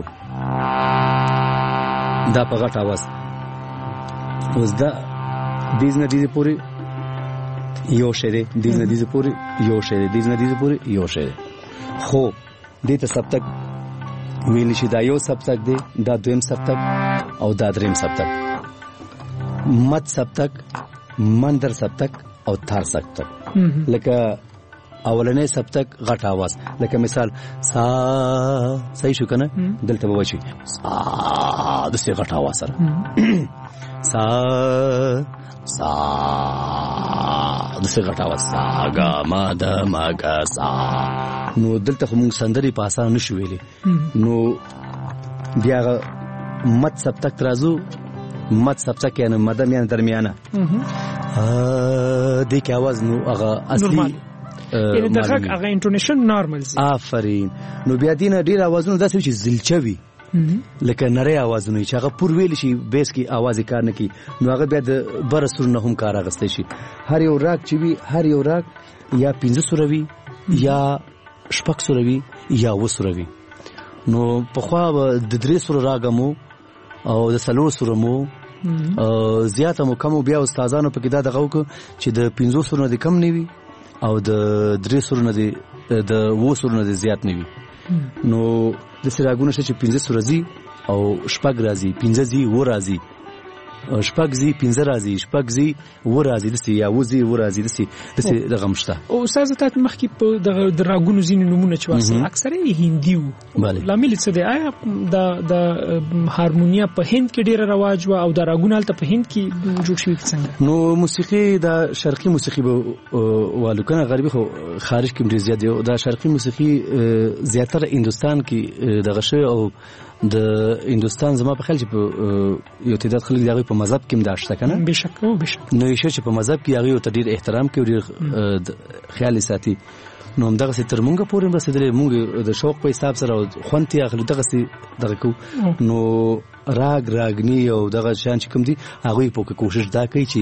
دا په غټ आवाज اوس دا دې ځنه دې پوری یو شری دې ځنه دې پوری یو شری دې ځنه دې پوری یو شری خو دې ته سبتک ویل شي دا یو سبتک دی دا دویم سبتک او دا دریم سبتک مد سبتک مندر سبتک او تار سبتک لکه اولنې سبتک غټ आवाज لکه مثال سا صحیح شو کنه دلته به وشي سا د څه غټ आवाज سره سا سا د څه غټ आवाज سا غا ما د ما غا سا نو دلته موږ سندري په اسانه نشو ویلې نو بیا مد سبتک ترازو مد سبتک یعنی مدام یعنی درمیانه ا دې کې आवाज نو هغه اصلي یعنی دغه هغه انټونیشن نارمل زی آفرین نو بیا دینه ډیر आवाजونه داسې چې زلچوي لکه نری आवाजونه چې هغه پور ویل شي بیس کې आवाज کار نه کی نو هغه بیا د برسور نه هم کار اغستې شي هر یو راګ چې وی هر یو راګ یا پنځه سوروي یا شپږ سوروي یا و سوروي نو په خوا د درې سور راګمو او د سلور سورمو زیاته مو کوم بیا استادانو په کې دا دغه وک چې د پنځه سور نه کم نیوي او د درې سور نه د و سور نه زیات نیوي نو د سراغونو چې پنځه سور زی او شپږ راځي پنځه زی و راځي شپږ زی پنځه راځي شپږ زی و راځي د سی یا و زی و راځي د سی د سی د غمشته او استاد ته مخکې په د دراګونو زین نمونه چې واسه اکثره هندي وو لامل څه دی آیا د د هارمونیا په هند کې ډیره رواج و او د راګونو الته په هند کې جوړ شوی څنګه نو موسیقي د شرقي موسیقي والو کنه غربي خو خارج کې ډیر زیات دی د شرقي موسیقي زیاتره هندستان کې دغه شی او د هندستان زما په خیال چې په یو تعداد خلک دغه په مذهب کې مداشته کنه بشک او بشک نو یې چې په مذهب کې هغه ته ډیر احترام کوي ډیر خیال ساتي نو همدغه سي تر مونږه پورې رسیدلې مونږ د شوق په حساب سره خوانتي اخلي دغه سي دغه کو نو راګ راګنی او دغه شان چې کوم دي هغه په کوشش دا کوي چې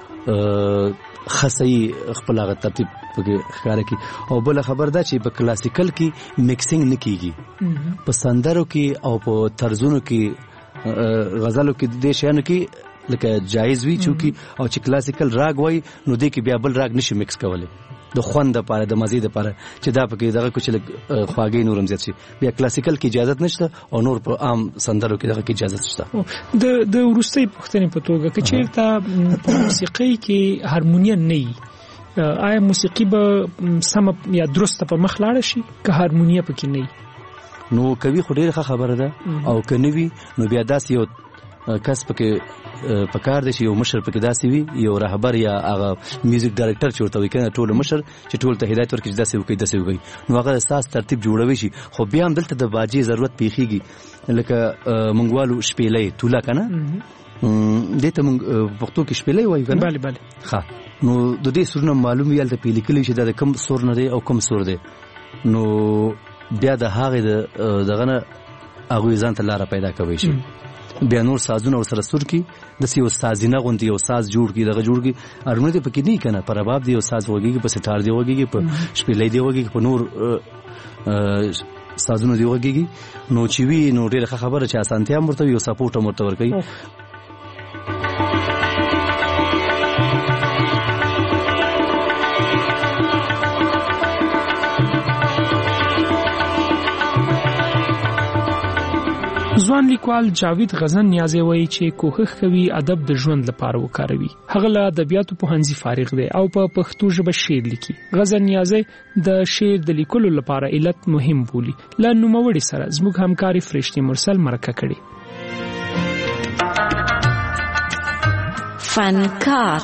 خاصي خپل هغه ترتیب پکې ښکار کی او بل خبر دا چې په کلاسیکل کې میکسینګ نکېږي په سندرو کې او په طرزونو کې غزلو کې د شانو کې لکه جایز وی چې او چې کلاسیکل راګ وای نو دې کې بیا بل راګ نشي میکس کولای د خوند لپاره د مزید لپاره چې دا پکې دغه کوچ خواږی نورم زیات شي بیا کلاسیکل کې اجازه نشته او نور په عام سندرو کې دغه کې اجازه شته د د ورستۍ پښتنې په توګه چې چیرته په موسیقۍ کې هارمونیا نه وي آیا موسیقي به سم یا درسته په مخ لاړ شي که هارمونیا پکې نه وي نو کوي خو ډیره خبره ده او کني وي نو بیا داسې یو کس پکې پکار دي چې یو مشر پکې داسې وي یو رهبر یا هغه میوزیک ډایرکټر چورته وي کنه ټول مشر چې ټول ته هدایت ورکړي داسې وکړي داسې وکړي نو هغه اساس ترتیب جوړوي شي خو بیا هم دلته د باجی ضرورت پیخيږي لکه منګوالو شپېلې تولا کنه دته موږ پښتو کې شپېلې وایو کنه bale bale ها نو د دې سورنه معلوم یال ته پیل کلی چې د کم سور نه دی او کم سور دی نو بیا د هغه دغه نه هغه ځان ته لار پیدا کوي شي بیا نور سازونه ور سره سور کی د سیو سازینه غونډي او ساز جوړ کی دغه جوړ کی ارمنه ته پکې نه کنه پر باب دی او ساز وږي په سټار دی وږي په شپېلې دی وږي په نور سازونه دی وږي نو چې وی نو ډیره خبره چې اسانتیا مرته یو سپورټ مرته ور کوي ځوان لیکوال جاوید غزن نیازی وایي چې کوښښ کوي ادب د ژوند لپاره وکاروي. هغه له ادبیاتو پوهنځي فارغ دی او په پښتو ژبه شعر لیکي. غزن نیازی د شعر د لیکلو لپاره علت مهم بولي. له نوموړي سره زموږ همکاري فرشتي مرسل مرکه کړي. فنکار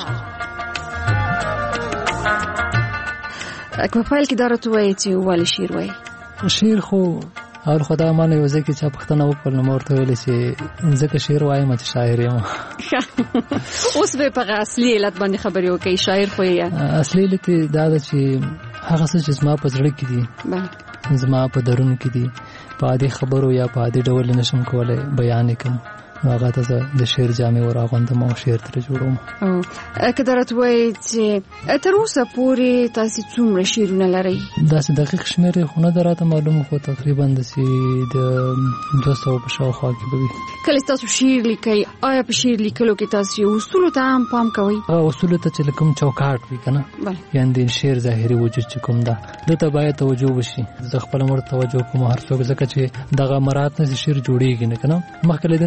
اکو فایل کې دارته وایي چې ولې شعر وایي؟ شعر خو اول خدا مانه یو ځکه چې پښتنه وکړ نو ورته ویل چې ځکه شعر وایم چې شاعر یم. اوس به په اصلي علت باندې خبرې وکړي. شاعر خو یې اصلي علت دا ده چې هغه څه چې زما په زړه کې دي زما په درون کې دي په عادي خبرو یا په عادي ډول نشم کولای بیان کوم نو هغه ته د شعر جامې وراغوندم او شعر تر جوړوم. که درته وایي چې تر اوسه پورې تاسې څومره شعرونه لرئ؟ داسې دقیق شمېر یې خو نه ده راته معلومه خو تقریبا داسې د دوه سوه په شاوخوا کې به وي. کله چې تاسو شعر لیکئ آیا په شعر لیکلو کې تاسو اصولو ته هم پام کوئ؟ هغه اصولو ته چې کوم چوکاټ وي که نه یعنې د شعر ظاهري وجود چې کوم ده ده ته باید توجه وشي. زه خپله مړ توجه کوم هر څوک ځکه چې دغه مراعات نه شعر جوړېږي نه که نه مخکې له دې نه سړی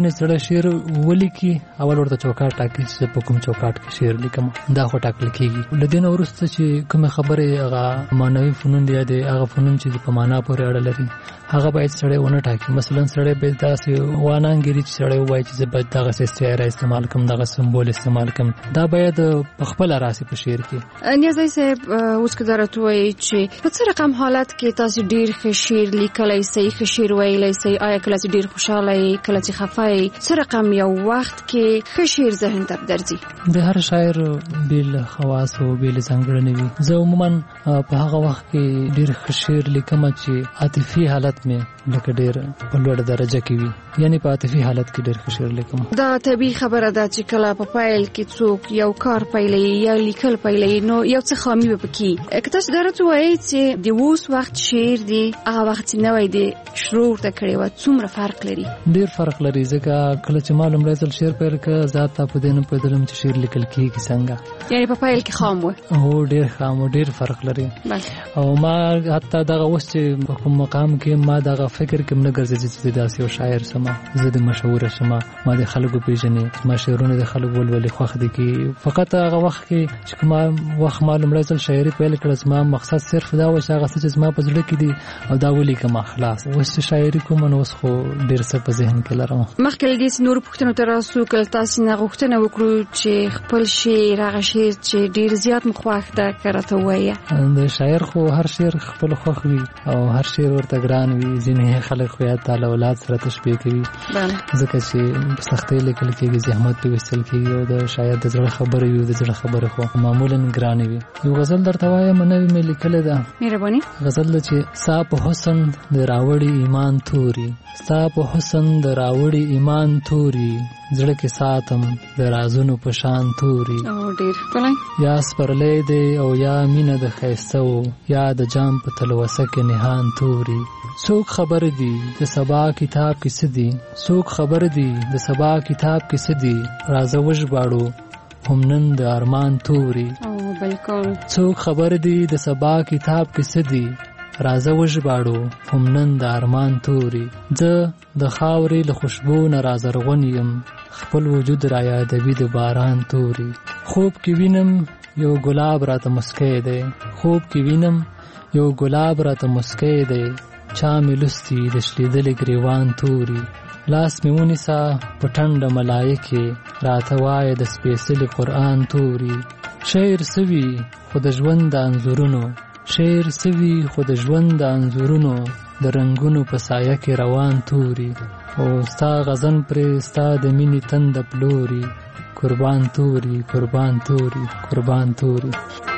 شعر ولیکي اول ورته چوکاټ ټاکي چې په کوم چوکاټ کې شعر لیکم دا خو ټاکل کېږي. له دې نه وروسته چې کومه خبره هغه معنوي فنون دی د هغه فنون چې په معنا پورې اړه لري هغه باید سړی ونه ټاکي. مثلا سړی باید داسې وانانګري چې سړی وایي چې زه باید دغه استعاره استعمال کوم دغه سمبول استعمال کوم دا باید په خپل راسي په شعر کې. نیازی صاحب اوس که درته وایي چې په څه رقم حالت کې تاسو ډیر ښه شعر لیکلی سئ ښه شعر ویلی سئ آیا کله چې ډیر خوشحاله یې کله چې خفه یې څه رقم یو وخت کې ښه شعر ذهن ته درځي؟ د هر شاعر بیل خواص او بیل ځانګړنې وي. زه عموما په هغه وخت کې ډیر ښه شعر لیکم چې عاطفي حالت مې لکه ډیر په لوړه درجه کې وي یعنی په عاطفي حالت کې ډیر ښه شعر لیکم. دا طبیعي خبره ده چې کله په پایل کې څوک یو کار پیلوي یا لیکل پیلوي نو یو څه خامي به پکې که تاسو درته وایي چې د اوس وخت شعر دی هغه وخت چې نوی دی شروع ورته کړی وه څومره فرق لري؟ ډیر فرق لري ځکه کله چې ما لومړی ځل شعر پیل کړه زه حتی په دې نه پوهېدلم چې شعر لیکل کېږي څنګه یعنې په پیل کې خام و؟ هو ډیر خام و ډیر فرق لري او ما حتی دغه اوس چې په کوم مقام کې ما دغه فکر کې نه ګرځېدي چې داسې یو شاعر شمه زه د مشهوره شمه ما د خلکو پېژنې ما شعرونه د خلکو ولولي خوښ دي کې فقط هغه وخت کې چې کوم وخت ما لومړی ځل شاعري پیل کړه زما مقصد صرف دا و چې هغه څه چې زما په زړه کې دي او دا ولیکم خلاص. اوس چې شاعري کوم نو اوس خو ډېر څه په ذهن کې لرم. مخکې له دې نورو پوښتنو ته راسو کله تاسې نه غوښتنه وکړو چې خپل شعر هغه شعر چې ډېر زیات مو خوښ ده که راته ووایه؟ د شاعر خو هر شعر خپل خوښ وي او هر شعر ورته ګران وي. ځینې خلک خو یا تعالی اولاد سره تشبیه کوي ځکه چې په سختۍ لیکل کېږي زحمت پرې ویستل کېږي او د شاید د زړه خبرې وي د زړه خبرې خو معمولا ګرانې وي. یو غزل درته وایم نوې مې لیکلې ده مهرباني غزل ده چې ستا په حسن د راوړي ایمان توري ستا په حسن د راوړي ایمان توري زړه کې ساتم د رازونو په شان توري او ډېر ښکلی یا سپرلی دی او یا مینه د ښایسته و یا د جام په تلوسه کې نهان توري څوک خبر دي د سبا کتاب کې څه دي څوک خبر دي د سبا کتاب کې څه دي راځه وژباړو هم نن د ارمان توري او بالکل څوک خبر دي د سبا کتاب کې څه دي راځه وژباړو هم نن د ارمان توري زه د خاورې له خوشبو نه رازرغون یم خپل وجود را یادوي د باران توري خوب کې وینم یو ګلاب راته مسکی دی خوب کې وینم یو ګلاب راته مسکی دی چا مې لوستي د شلیدلې ګریوان توري لاس مې ونیسه په ټنډه ملایکې راته وایه د سپېڅلي قرآن توري شعر سوي خو د ژوند د انځورونو شعر سوي خو د ژوند د انځورونو د رنګونو په سایه کې روان توري او ستا غزن پرې ستا د مینې تنده پلوري قربان توري قربان توري قربان توري.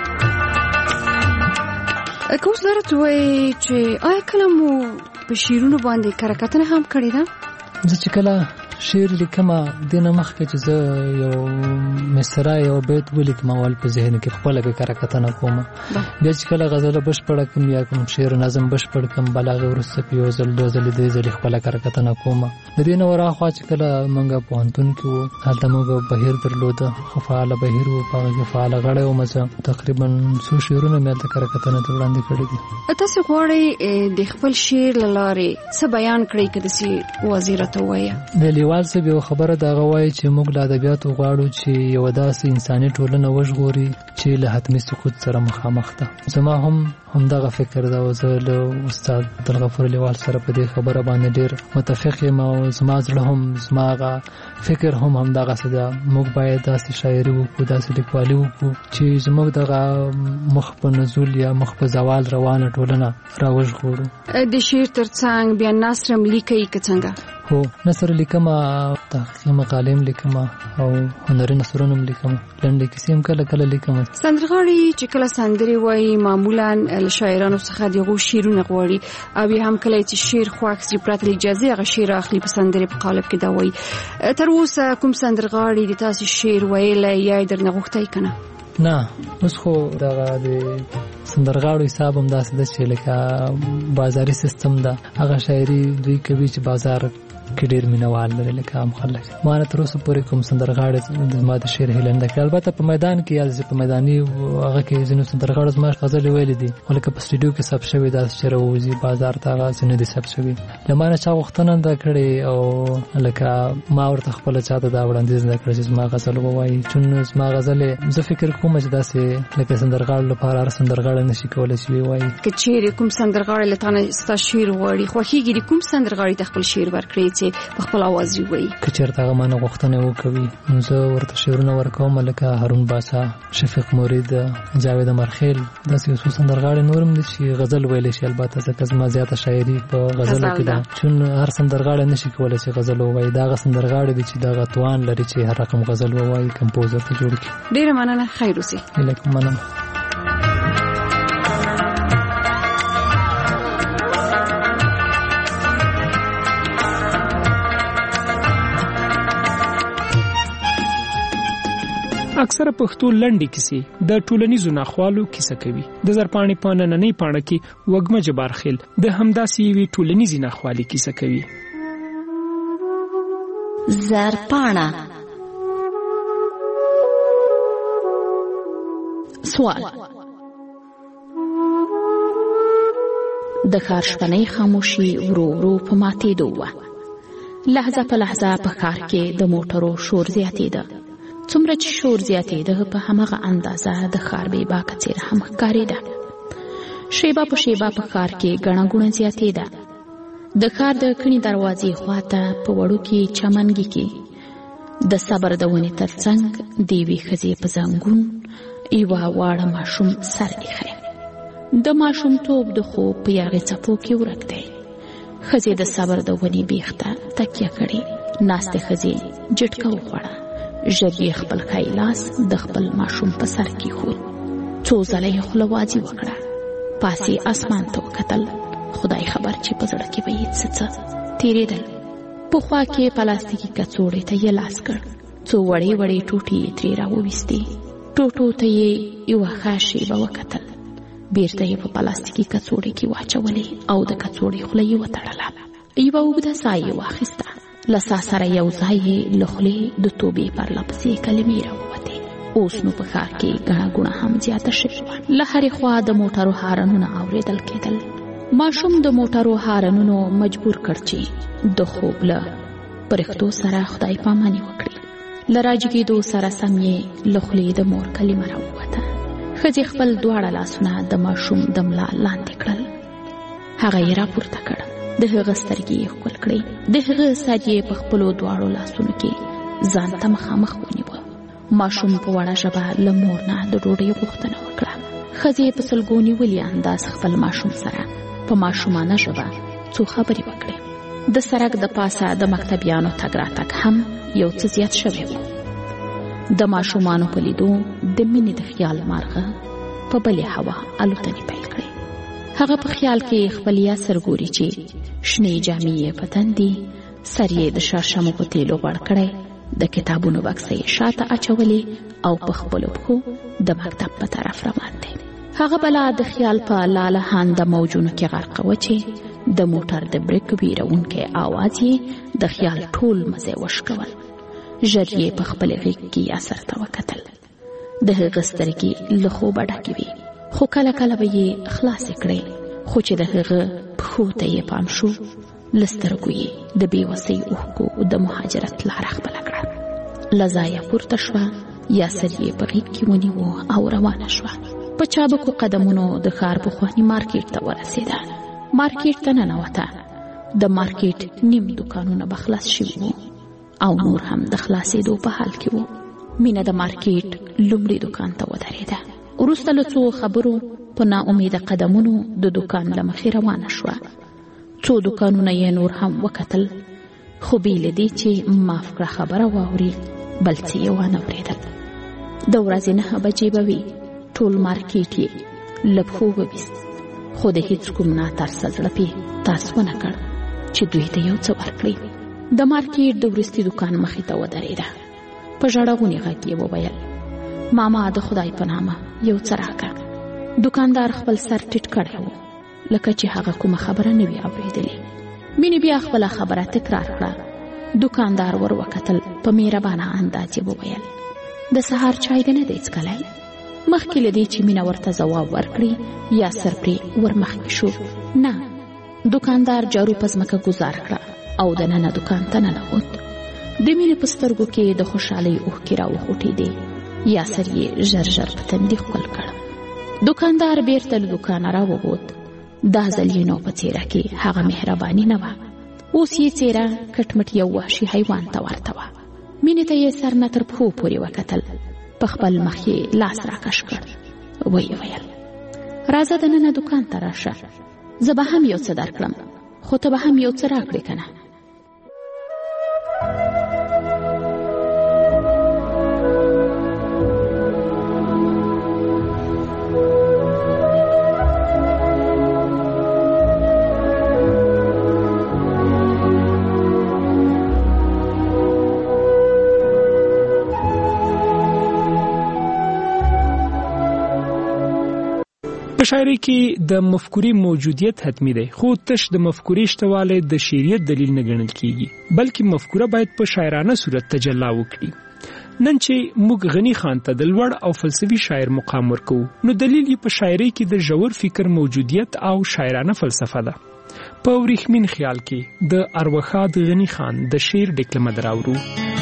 که اوس درته وایي چې آیا کله مو په شعرونو باندې کره کتنه هم کړې ده؟ زه چې کله شعر لیکم دې نه مخکې چې زه یو مصره یو بیت ولیکم اول په ذهن کې خپله به کره کتنه کوم بیا چې کله غزله بشپړه کړم یا کوم شعر نظم بشپړ کړم بل هغې وروسته په یو ځل دوه ځلې درې ځلې خپله کره کتنه کوم. د دې نه وراخوا چې کله موږ پوهنتون کې وو هلته موږ بهیر درلوده ښه فعاله بهیر وو په هغه کې فعاله غړی وم زه تقریبا څو شعرونه مې هلته کره کتنه ته وړاندې کړي دي. تاسې غواړئ د خپل شعر له لارې څه بیان کړئ که داسې واضح راته ووایه؟ لیوال صاحب یو خبره د هغه وایي چې موږ له ادبیاتو غواړو چې یوه داسې انساني ټولنه وژغوري چې له حتمي سقوط سره مخامخ ده. زما هم همدغه فکر ده او زه له استاد عبدالغفور لیوال سره په دې خبره باندې ډېر متفق یم او زما زړه هم زما هغه فکر هم همدغسې ده. موږ باید داسې شاعري وکړو داسې لیکوالي وکړو چې زموږ دغه مخ په نزول یا مخ په زوال روانه ټولنه راوژغورو. د شعر تر څنګ بیا نثر هم لیکئ که څنګه؟ هو نثر لیکم تحقیقي مقالې هم لیکم او هنري نثرونه هم لیکم لنډې کیسې هم کله کله لیکم. سندرغاړي چې کله سندرې وایي معمولا له شاعرانو څخه د هغو شعرونه غواړي او یا هم کله چې شعر خوښ سي پرته له اجازې هغه شعر اخلي په سندرې په قالب کې دا وایي. تر اوسه کوم سندرغاړي د تاسې شعر ویلی یا یې درنه غوښتی که نه؟ نه اوس خو دغه د سندرغاړو حساب هم داسې ده چې لکه بازاري سیستم ده هغه شاعري دوی کوي چې بازار کې ډېر مینوال لري لکه عام خلک. ما نه تر اوسه پورې کوم سندرغاړی زما د شعر هیله نه کړې. البته په میدان کې یا په میداني هغه کې ځینو سندرغاړو زما غزلې ویلې دي، خو لکه په سټوډیو کې ثبت شوي داسې چې راوځي بازار ته هغه څه نه دي ثبت شوي. له ما نه چا غوښتنه نه ده کړې او لکه ما ورته خپله چاته دا وړاندیز نه کړی چې زما غزل ووایي. چون زما غزلې زه فکر کوم چې داسې لکه سندرغاړو لپاره هر سندرغاړی نشي کولی چې ووایي. که چیرې کوم سندرغاړی له تا نه ستا شعر غواړي، خوښېږي دې کوم سندرغاړي ته خپل شعر ورکړي چې په خپل اواز ووایي؟ که چېرته هغه ما نه غوښتنه وکوي نو زه ورته شعرونه ورکوم، لکه هارون باسا، شفیق مرید، جاوید مرخیل، داسې یو څو سندرغاړي نور هم دي چې غزل ویلی شي. البته ځکه زما زیاته شاعري په غزلو کې ده، چون هر سندرغاړی نشي کولی چې غزل ووایي. دا هغه سندرغاړی دی چې دغه توان لري چې هر رقم غزل ووایي، کمپوزر ته جوړ کړي. ډېره مننه، خیر اوسې. هیله کوم. مننه. اکثره پښتو لنډې کیسې د ټولنیزو ناخوالو کیسه کوي. د زرپاڼې په نننۍ پاڼه کې وږمه جبارخیل د همداسې یوې ټولنیزې ناخوالې کیسه کوي. زرپاڼه. سوال: د ښار شپنۍ خاموشي ورو ورو په ماتېدو وه. لحظه په لحظه په ښار کې د موټرو شور زیاتېده. څومره چې شور زیاتېده په همغه اندازه د ښار بې باکه څېره هم ښکارېده. شیبه په شیبه په ښار کې ګڼه ګوڼه زیاتېده. د ښار د کڼې دروازې خواته په وړوکي چمنګي کې د صبر د ونې تر څنګ د یوې ښځې په زنګون یوه واړه ماشوم سر ایښی. د ماشومتوب د خوب په یاغې څپو کې ورک دی. ښځې د صبر د ونې بیخ ته تکیه کړې. ناستې ښځې جټکه وخوړه. ژر یې خپل ښی لاس د خپل ماشوم په سر کېښود. څو ځله یې خوله وازي وکړه. پاسې اسمان ته وکتل. خدای خبر چې په زړه کې به یې څه څه تېرېدل. په خوا کې پلاستیکي کڅوړې ته یې لاس کړ. څو وړې وړې ټوټې یې ترې راوویستې. ټوټو ته یې یوه ښه شیبه وکتل. بیرته یې په پلاستیکي کڅوړې کې واچولې او د کڅوړې خوله یې وتړله. یوه اوږده ساه یې واخیسته. له ساه سره یو ځای یې له خولې د توبې پرله پسې کلمې راووتې. اوس نو په ښار کې ګڼه ګوڼه هم زیاته شوې وه. له هرې خوا د موټرو هارنونه اورېدل کېدل. ماشوم د موټرو هارنونو مجبور کړ چې د خوب له پرښتو سره خدای پاماني وکړي. له راجګېدو سره سم یې له خولې د مور کلمه راووته. ښځې خپل دواړه لاسونه د ماشوم د ملا لاندې کړل. هغه یې راپورته کړ. د هغه سترګې یې ښکل کړې. د هغه سر یې په خپلو دواړو لاسونو کې ځان ته مخامخ ونیوه. ماشوم په وړه ژبه له مور نه د ډوډۍ غوښتنه وکړه. ښځې په سلګو نیولي انداز خپل ماشوم سره په ماشومانه ژبه څو خبرې وکړې. د سړک د پاسه د مکتبیانو تګ راتګ هم یو څه زیات شوی و. د ماشومانو په لیدو د مینې د خیال مارغه په بلې هوا الوتنې پیل کړې. هغه په خیال کې خپل یاسر ګوري چې شنې جامې یې په تن دي، سر یې د شړشمو په تیلو غوړ کړی، د کتابونو بکسه یې شاته اچولې او په خپلو پښو د مکتب په طرف روان دی. هغه بلا د خیال په لالهانده موجونو کې غرقه وه چې د موټر د بریک ویرونکی آواز یې د خیال ټول مزې وشکول. ژر یې په خپل غېږ کې یاسر ته وکتل. د هغه سترګې له خوبه ډکې وې، خو کله کله به یې خلاصې کړې. خو چې د هغه پښو ته یې پام شو، له سترګو یې د بېوسۍ اوښکو د مهاجرت لاره خپله کړه. له ځایه پورته شوه، یاسر یې په غېږ کې ونیو او روانه شوه. په چابکو قدمونو د ښار پخواني مارکیټ ته ورسېده. مارکیټ ته ننوته. د مارکیټ نیم دوکانونه به خلاص شوي وو او نور هم د خلاصېدو په حال کې وو. مینه د مارکیټ لومړي دوکان ته ودرېده. وروسته له څو خبرو په ناامیده قدمونو د دوکان له مخې روانه شوه. څو دوکانونه یې نور هم وکتل، خو بې له دې چې معاف کړه خبره واوري بل څه یې وانه اورېدل. د ورځې نهه بجې به وي. ټول مارکیټ یې له پښو وویست، خو د هیڅ کوم ناترسه زړه پې تاس ونه کړ چې دوی ته یو څه ورکړي. د مارکیټ د وروستي دوکان مخې ته ودرېده. په ژړغوني غږ یې وویل: ماما، د خدای په نامه یو څه راکړه. دوکاندار خپل سر ټیټ کړی و، لکه چې هغه کومه خبره نه وي اورېدلې. مینې بیا خپله خبره تکرار کړه. دوکاندار ور وکتل. په مهربانه انداز یې وویل د سهار چای دې نه دی څښلی؟ مخکې له دې چې مینه ورته ځواب ورکړي یاسر پرې ورمخکې شو. نه. دوکاندار جارو په ځمکه ګزار کړه او دننه دوکان ته ننوت. د مینې په سترګو کې د خوشحالۍ اوښکې راوخوټېدې. یاسر یې ژر ژر په تندي ښکل کړ. دوکاندار بیرته له دوکانه راووت. دا ځل یې نو په څېره کې هغه مهرباني نه وه. اوس یې څېره کټمټ یو وحشي حیوان ته ورته وه. مینې ته یې سر نه تر پښو پورې وکتل. په خپل مخ یې لاس راکش کړ. ویې ویل راځه دننه دوکان ته راشه. زه به هم یو څه درکړم خو ته به هم یو څه راکړې که نه. په شاعرۍ کې د مفکورې موجودیت حتمی دی، خو تش د مفکورې شتوالی د شعریت دلیل نه ګڼل کیږي، بلکې مفکوره باید په شاعرانه صورت تجلا وکړي. نن چې موږ غنی خان ته د لوړ او فلسفي شاعر مقام ورکو، نو دلیل یې په شاعرۍ کې د ژور فکر موجودیت او شاعرانه فلسفه ده. په وریښمین خیال کې د ارواښاد غنی خان د شعر ډکلمه دراورو.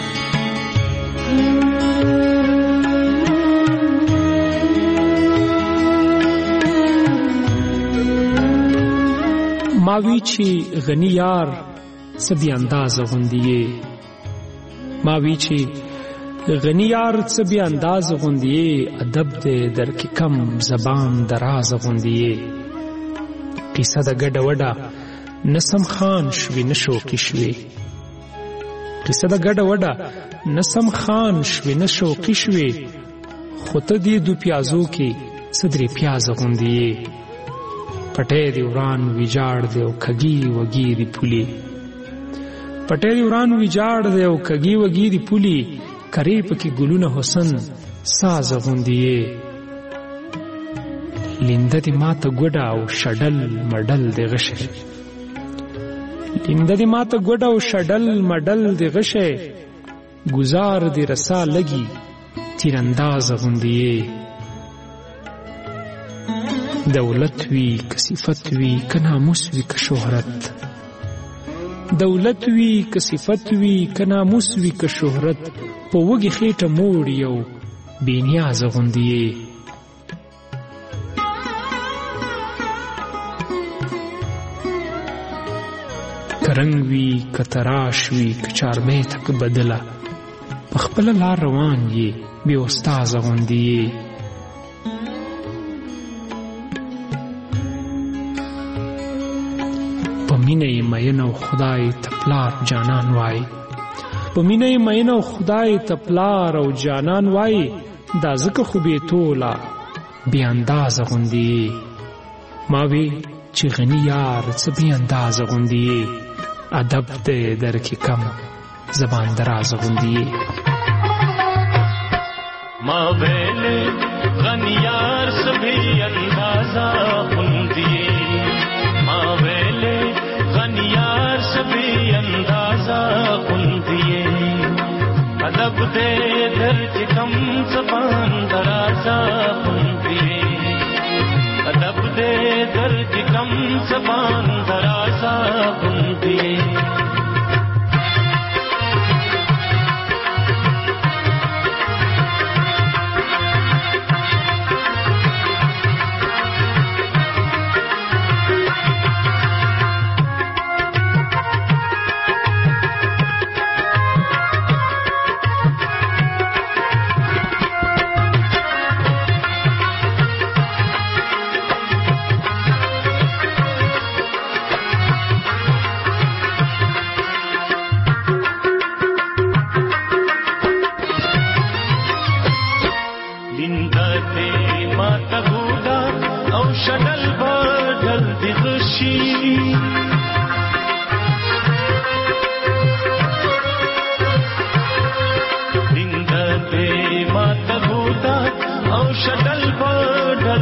ماوی چې غنی یار څه بی اندازه غوندې یې، ماوی چې غنی یار څه بی اندازه غوندې یې، ادب دې در کې کم زبان درازه غوندې یې. قصه د ګډه وډه نسم خان شوي نه شوقي شوي، قصه د ګډه وډه نسم خان شوي نه شوقي شوي، خو ته دې دو پیازو کې څه درې پیازه غوندې یې. پټې دی وران ویجاړ دی او کږي وږي دی پولي، پټې دی وران ویجاړ دی او کږي وږي دی پولي، کرې پکې ګلونه حسن ساز غوندې یې. لینده دی ماته ګوډه او شډل مډل دی غشې، لینده دی ماته ګوډه او شډل مډل دی غشې، گزار دی رسا لګي تیرانداز غوندې یې. دولت وی که صفت وی که ناموس وی که شهرت، دولت وی که صفت وی که ناموس وی که شهرت، په وږې خېټه موړ یو بې نیازه غوندې یې. که رنګ وی که تراش وی که چارمیته که بدله، په خپله لار روان یې بې استازه غوندې یې. په مینه یې مین او خدای ته پلار جانان وایي، په مینه یې مین او خدای ته پلار او جانان وایي، دا ځکه خو بې توله بې اندازه غوندې یې. ما وی چې غني یار څه بې اندازه غوندې یې، ادب دې در کې کم زبان درازه غوندې یې. ما ویلې غني یار څه بې اندازه غوندې یې، ما ویلې غني یار څه بې اندازه غوندې یې، ادب دې در کې کم زبان درازه غوندې یې، ادب دې در کې کم زبان درازه غوندې یې.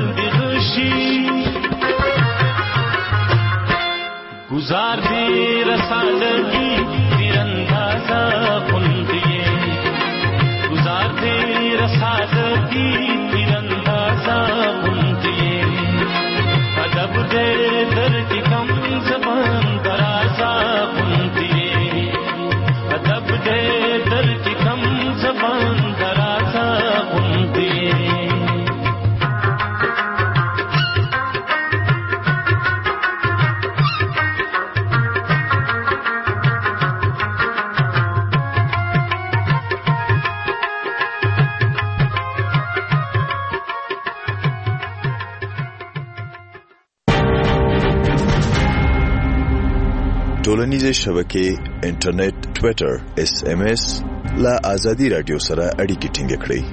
گزار دی रसालगी तीरंदाजा बुंदिए गुजारते रसालगी तीरंदाजा बुंदिए अदब दे दर्द कम जबान दराजा बुंदिए अदब दे दर्द कम जबान दराजा बुंदिए ټولنیزې شبکې انټرنیټ ټویټر اس ام اس لا ازادي رادیو سره اړیکې ټینګ کړئ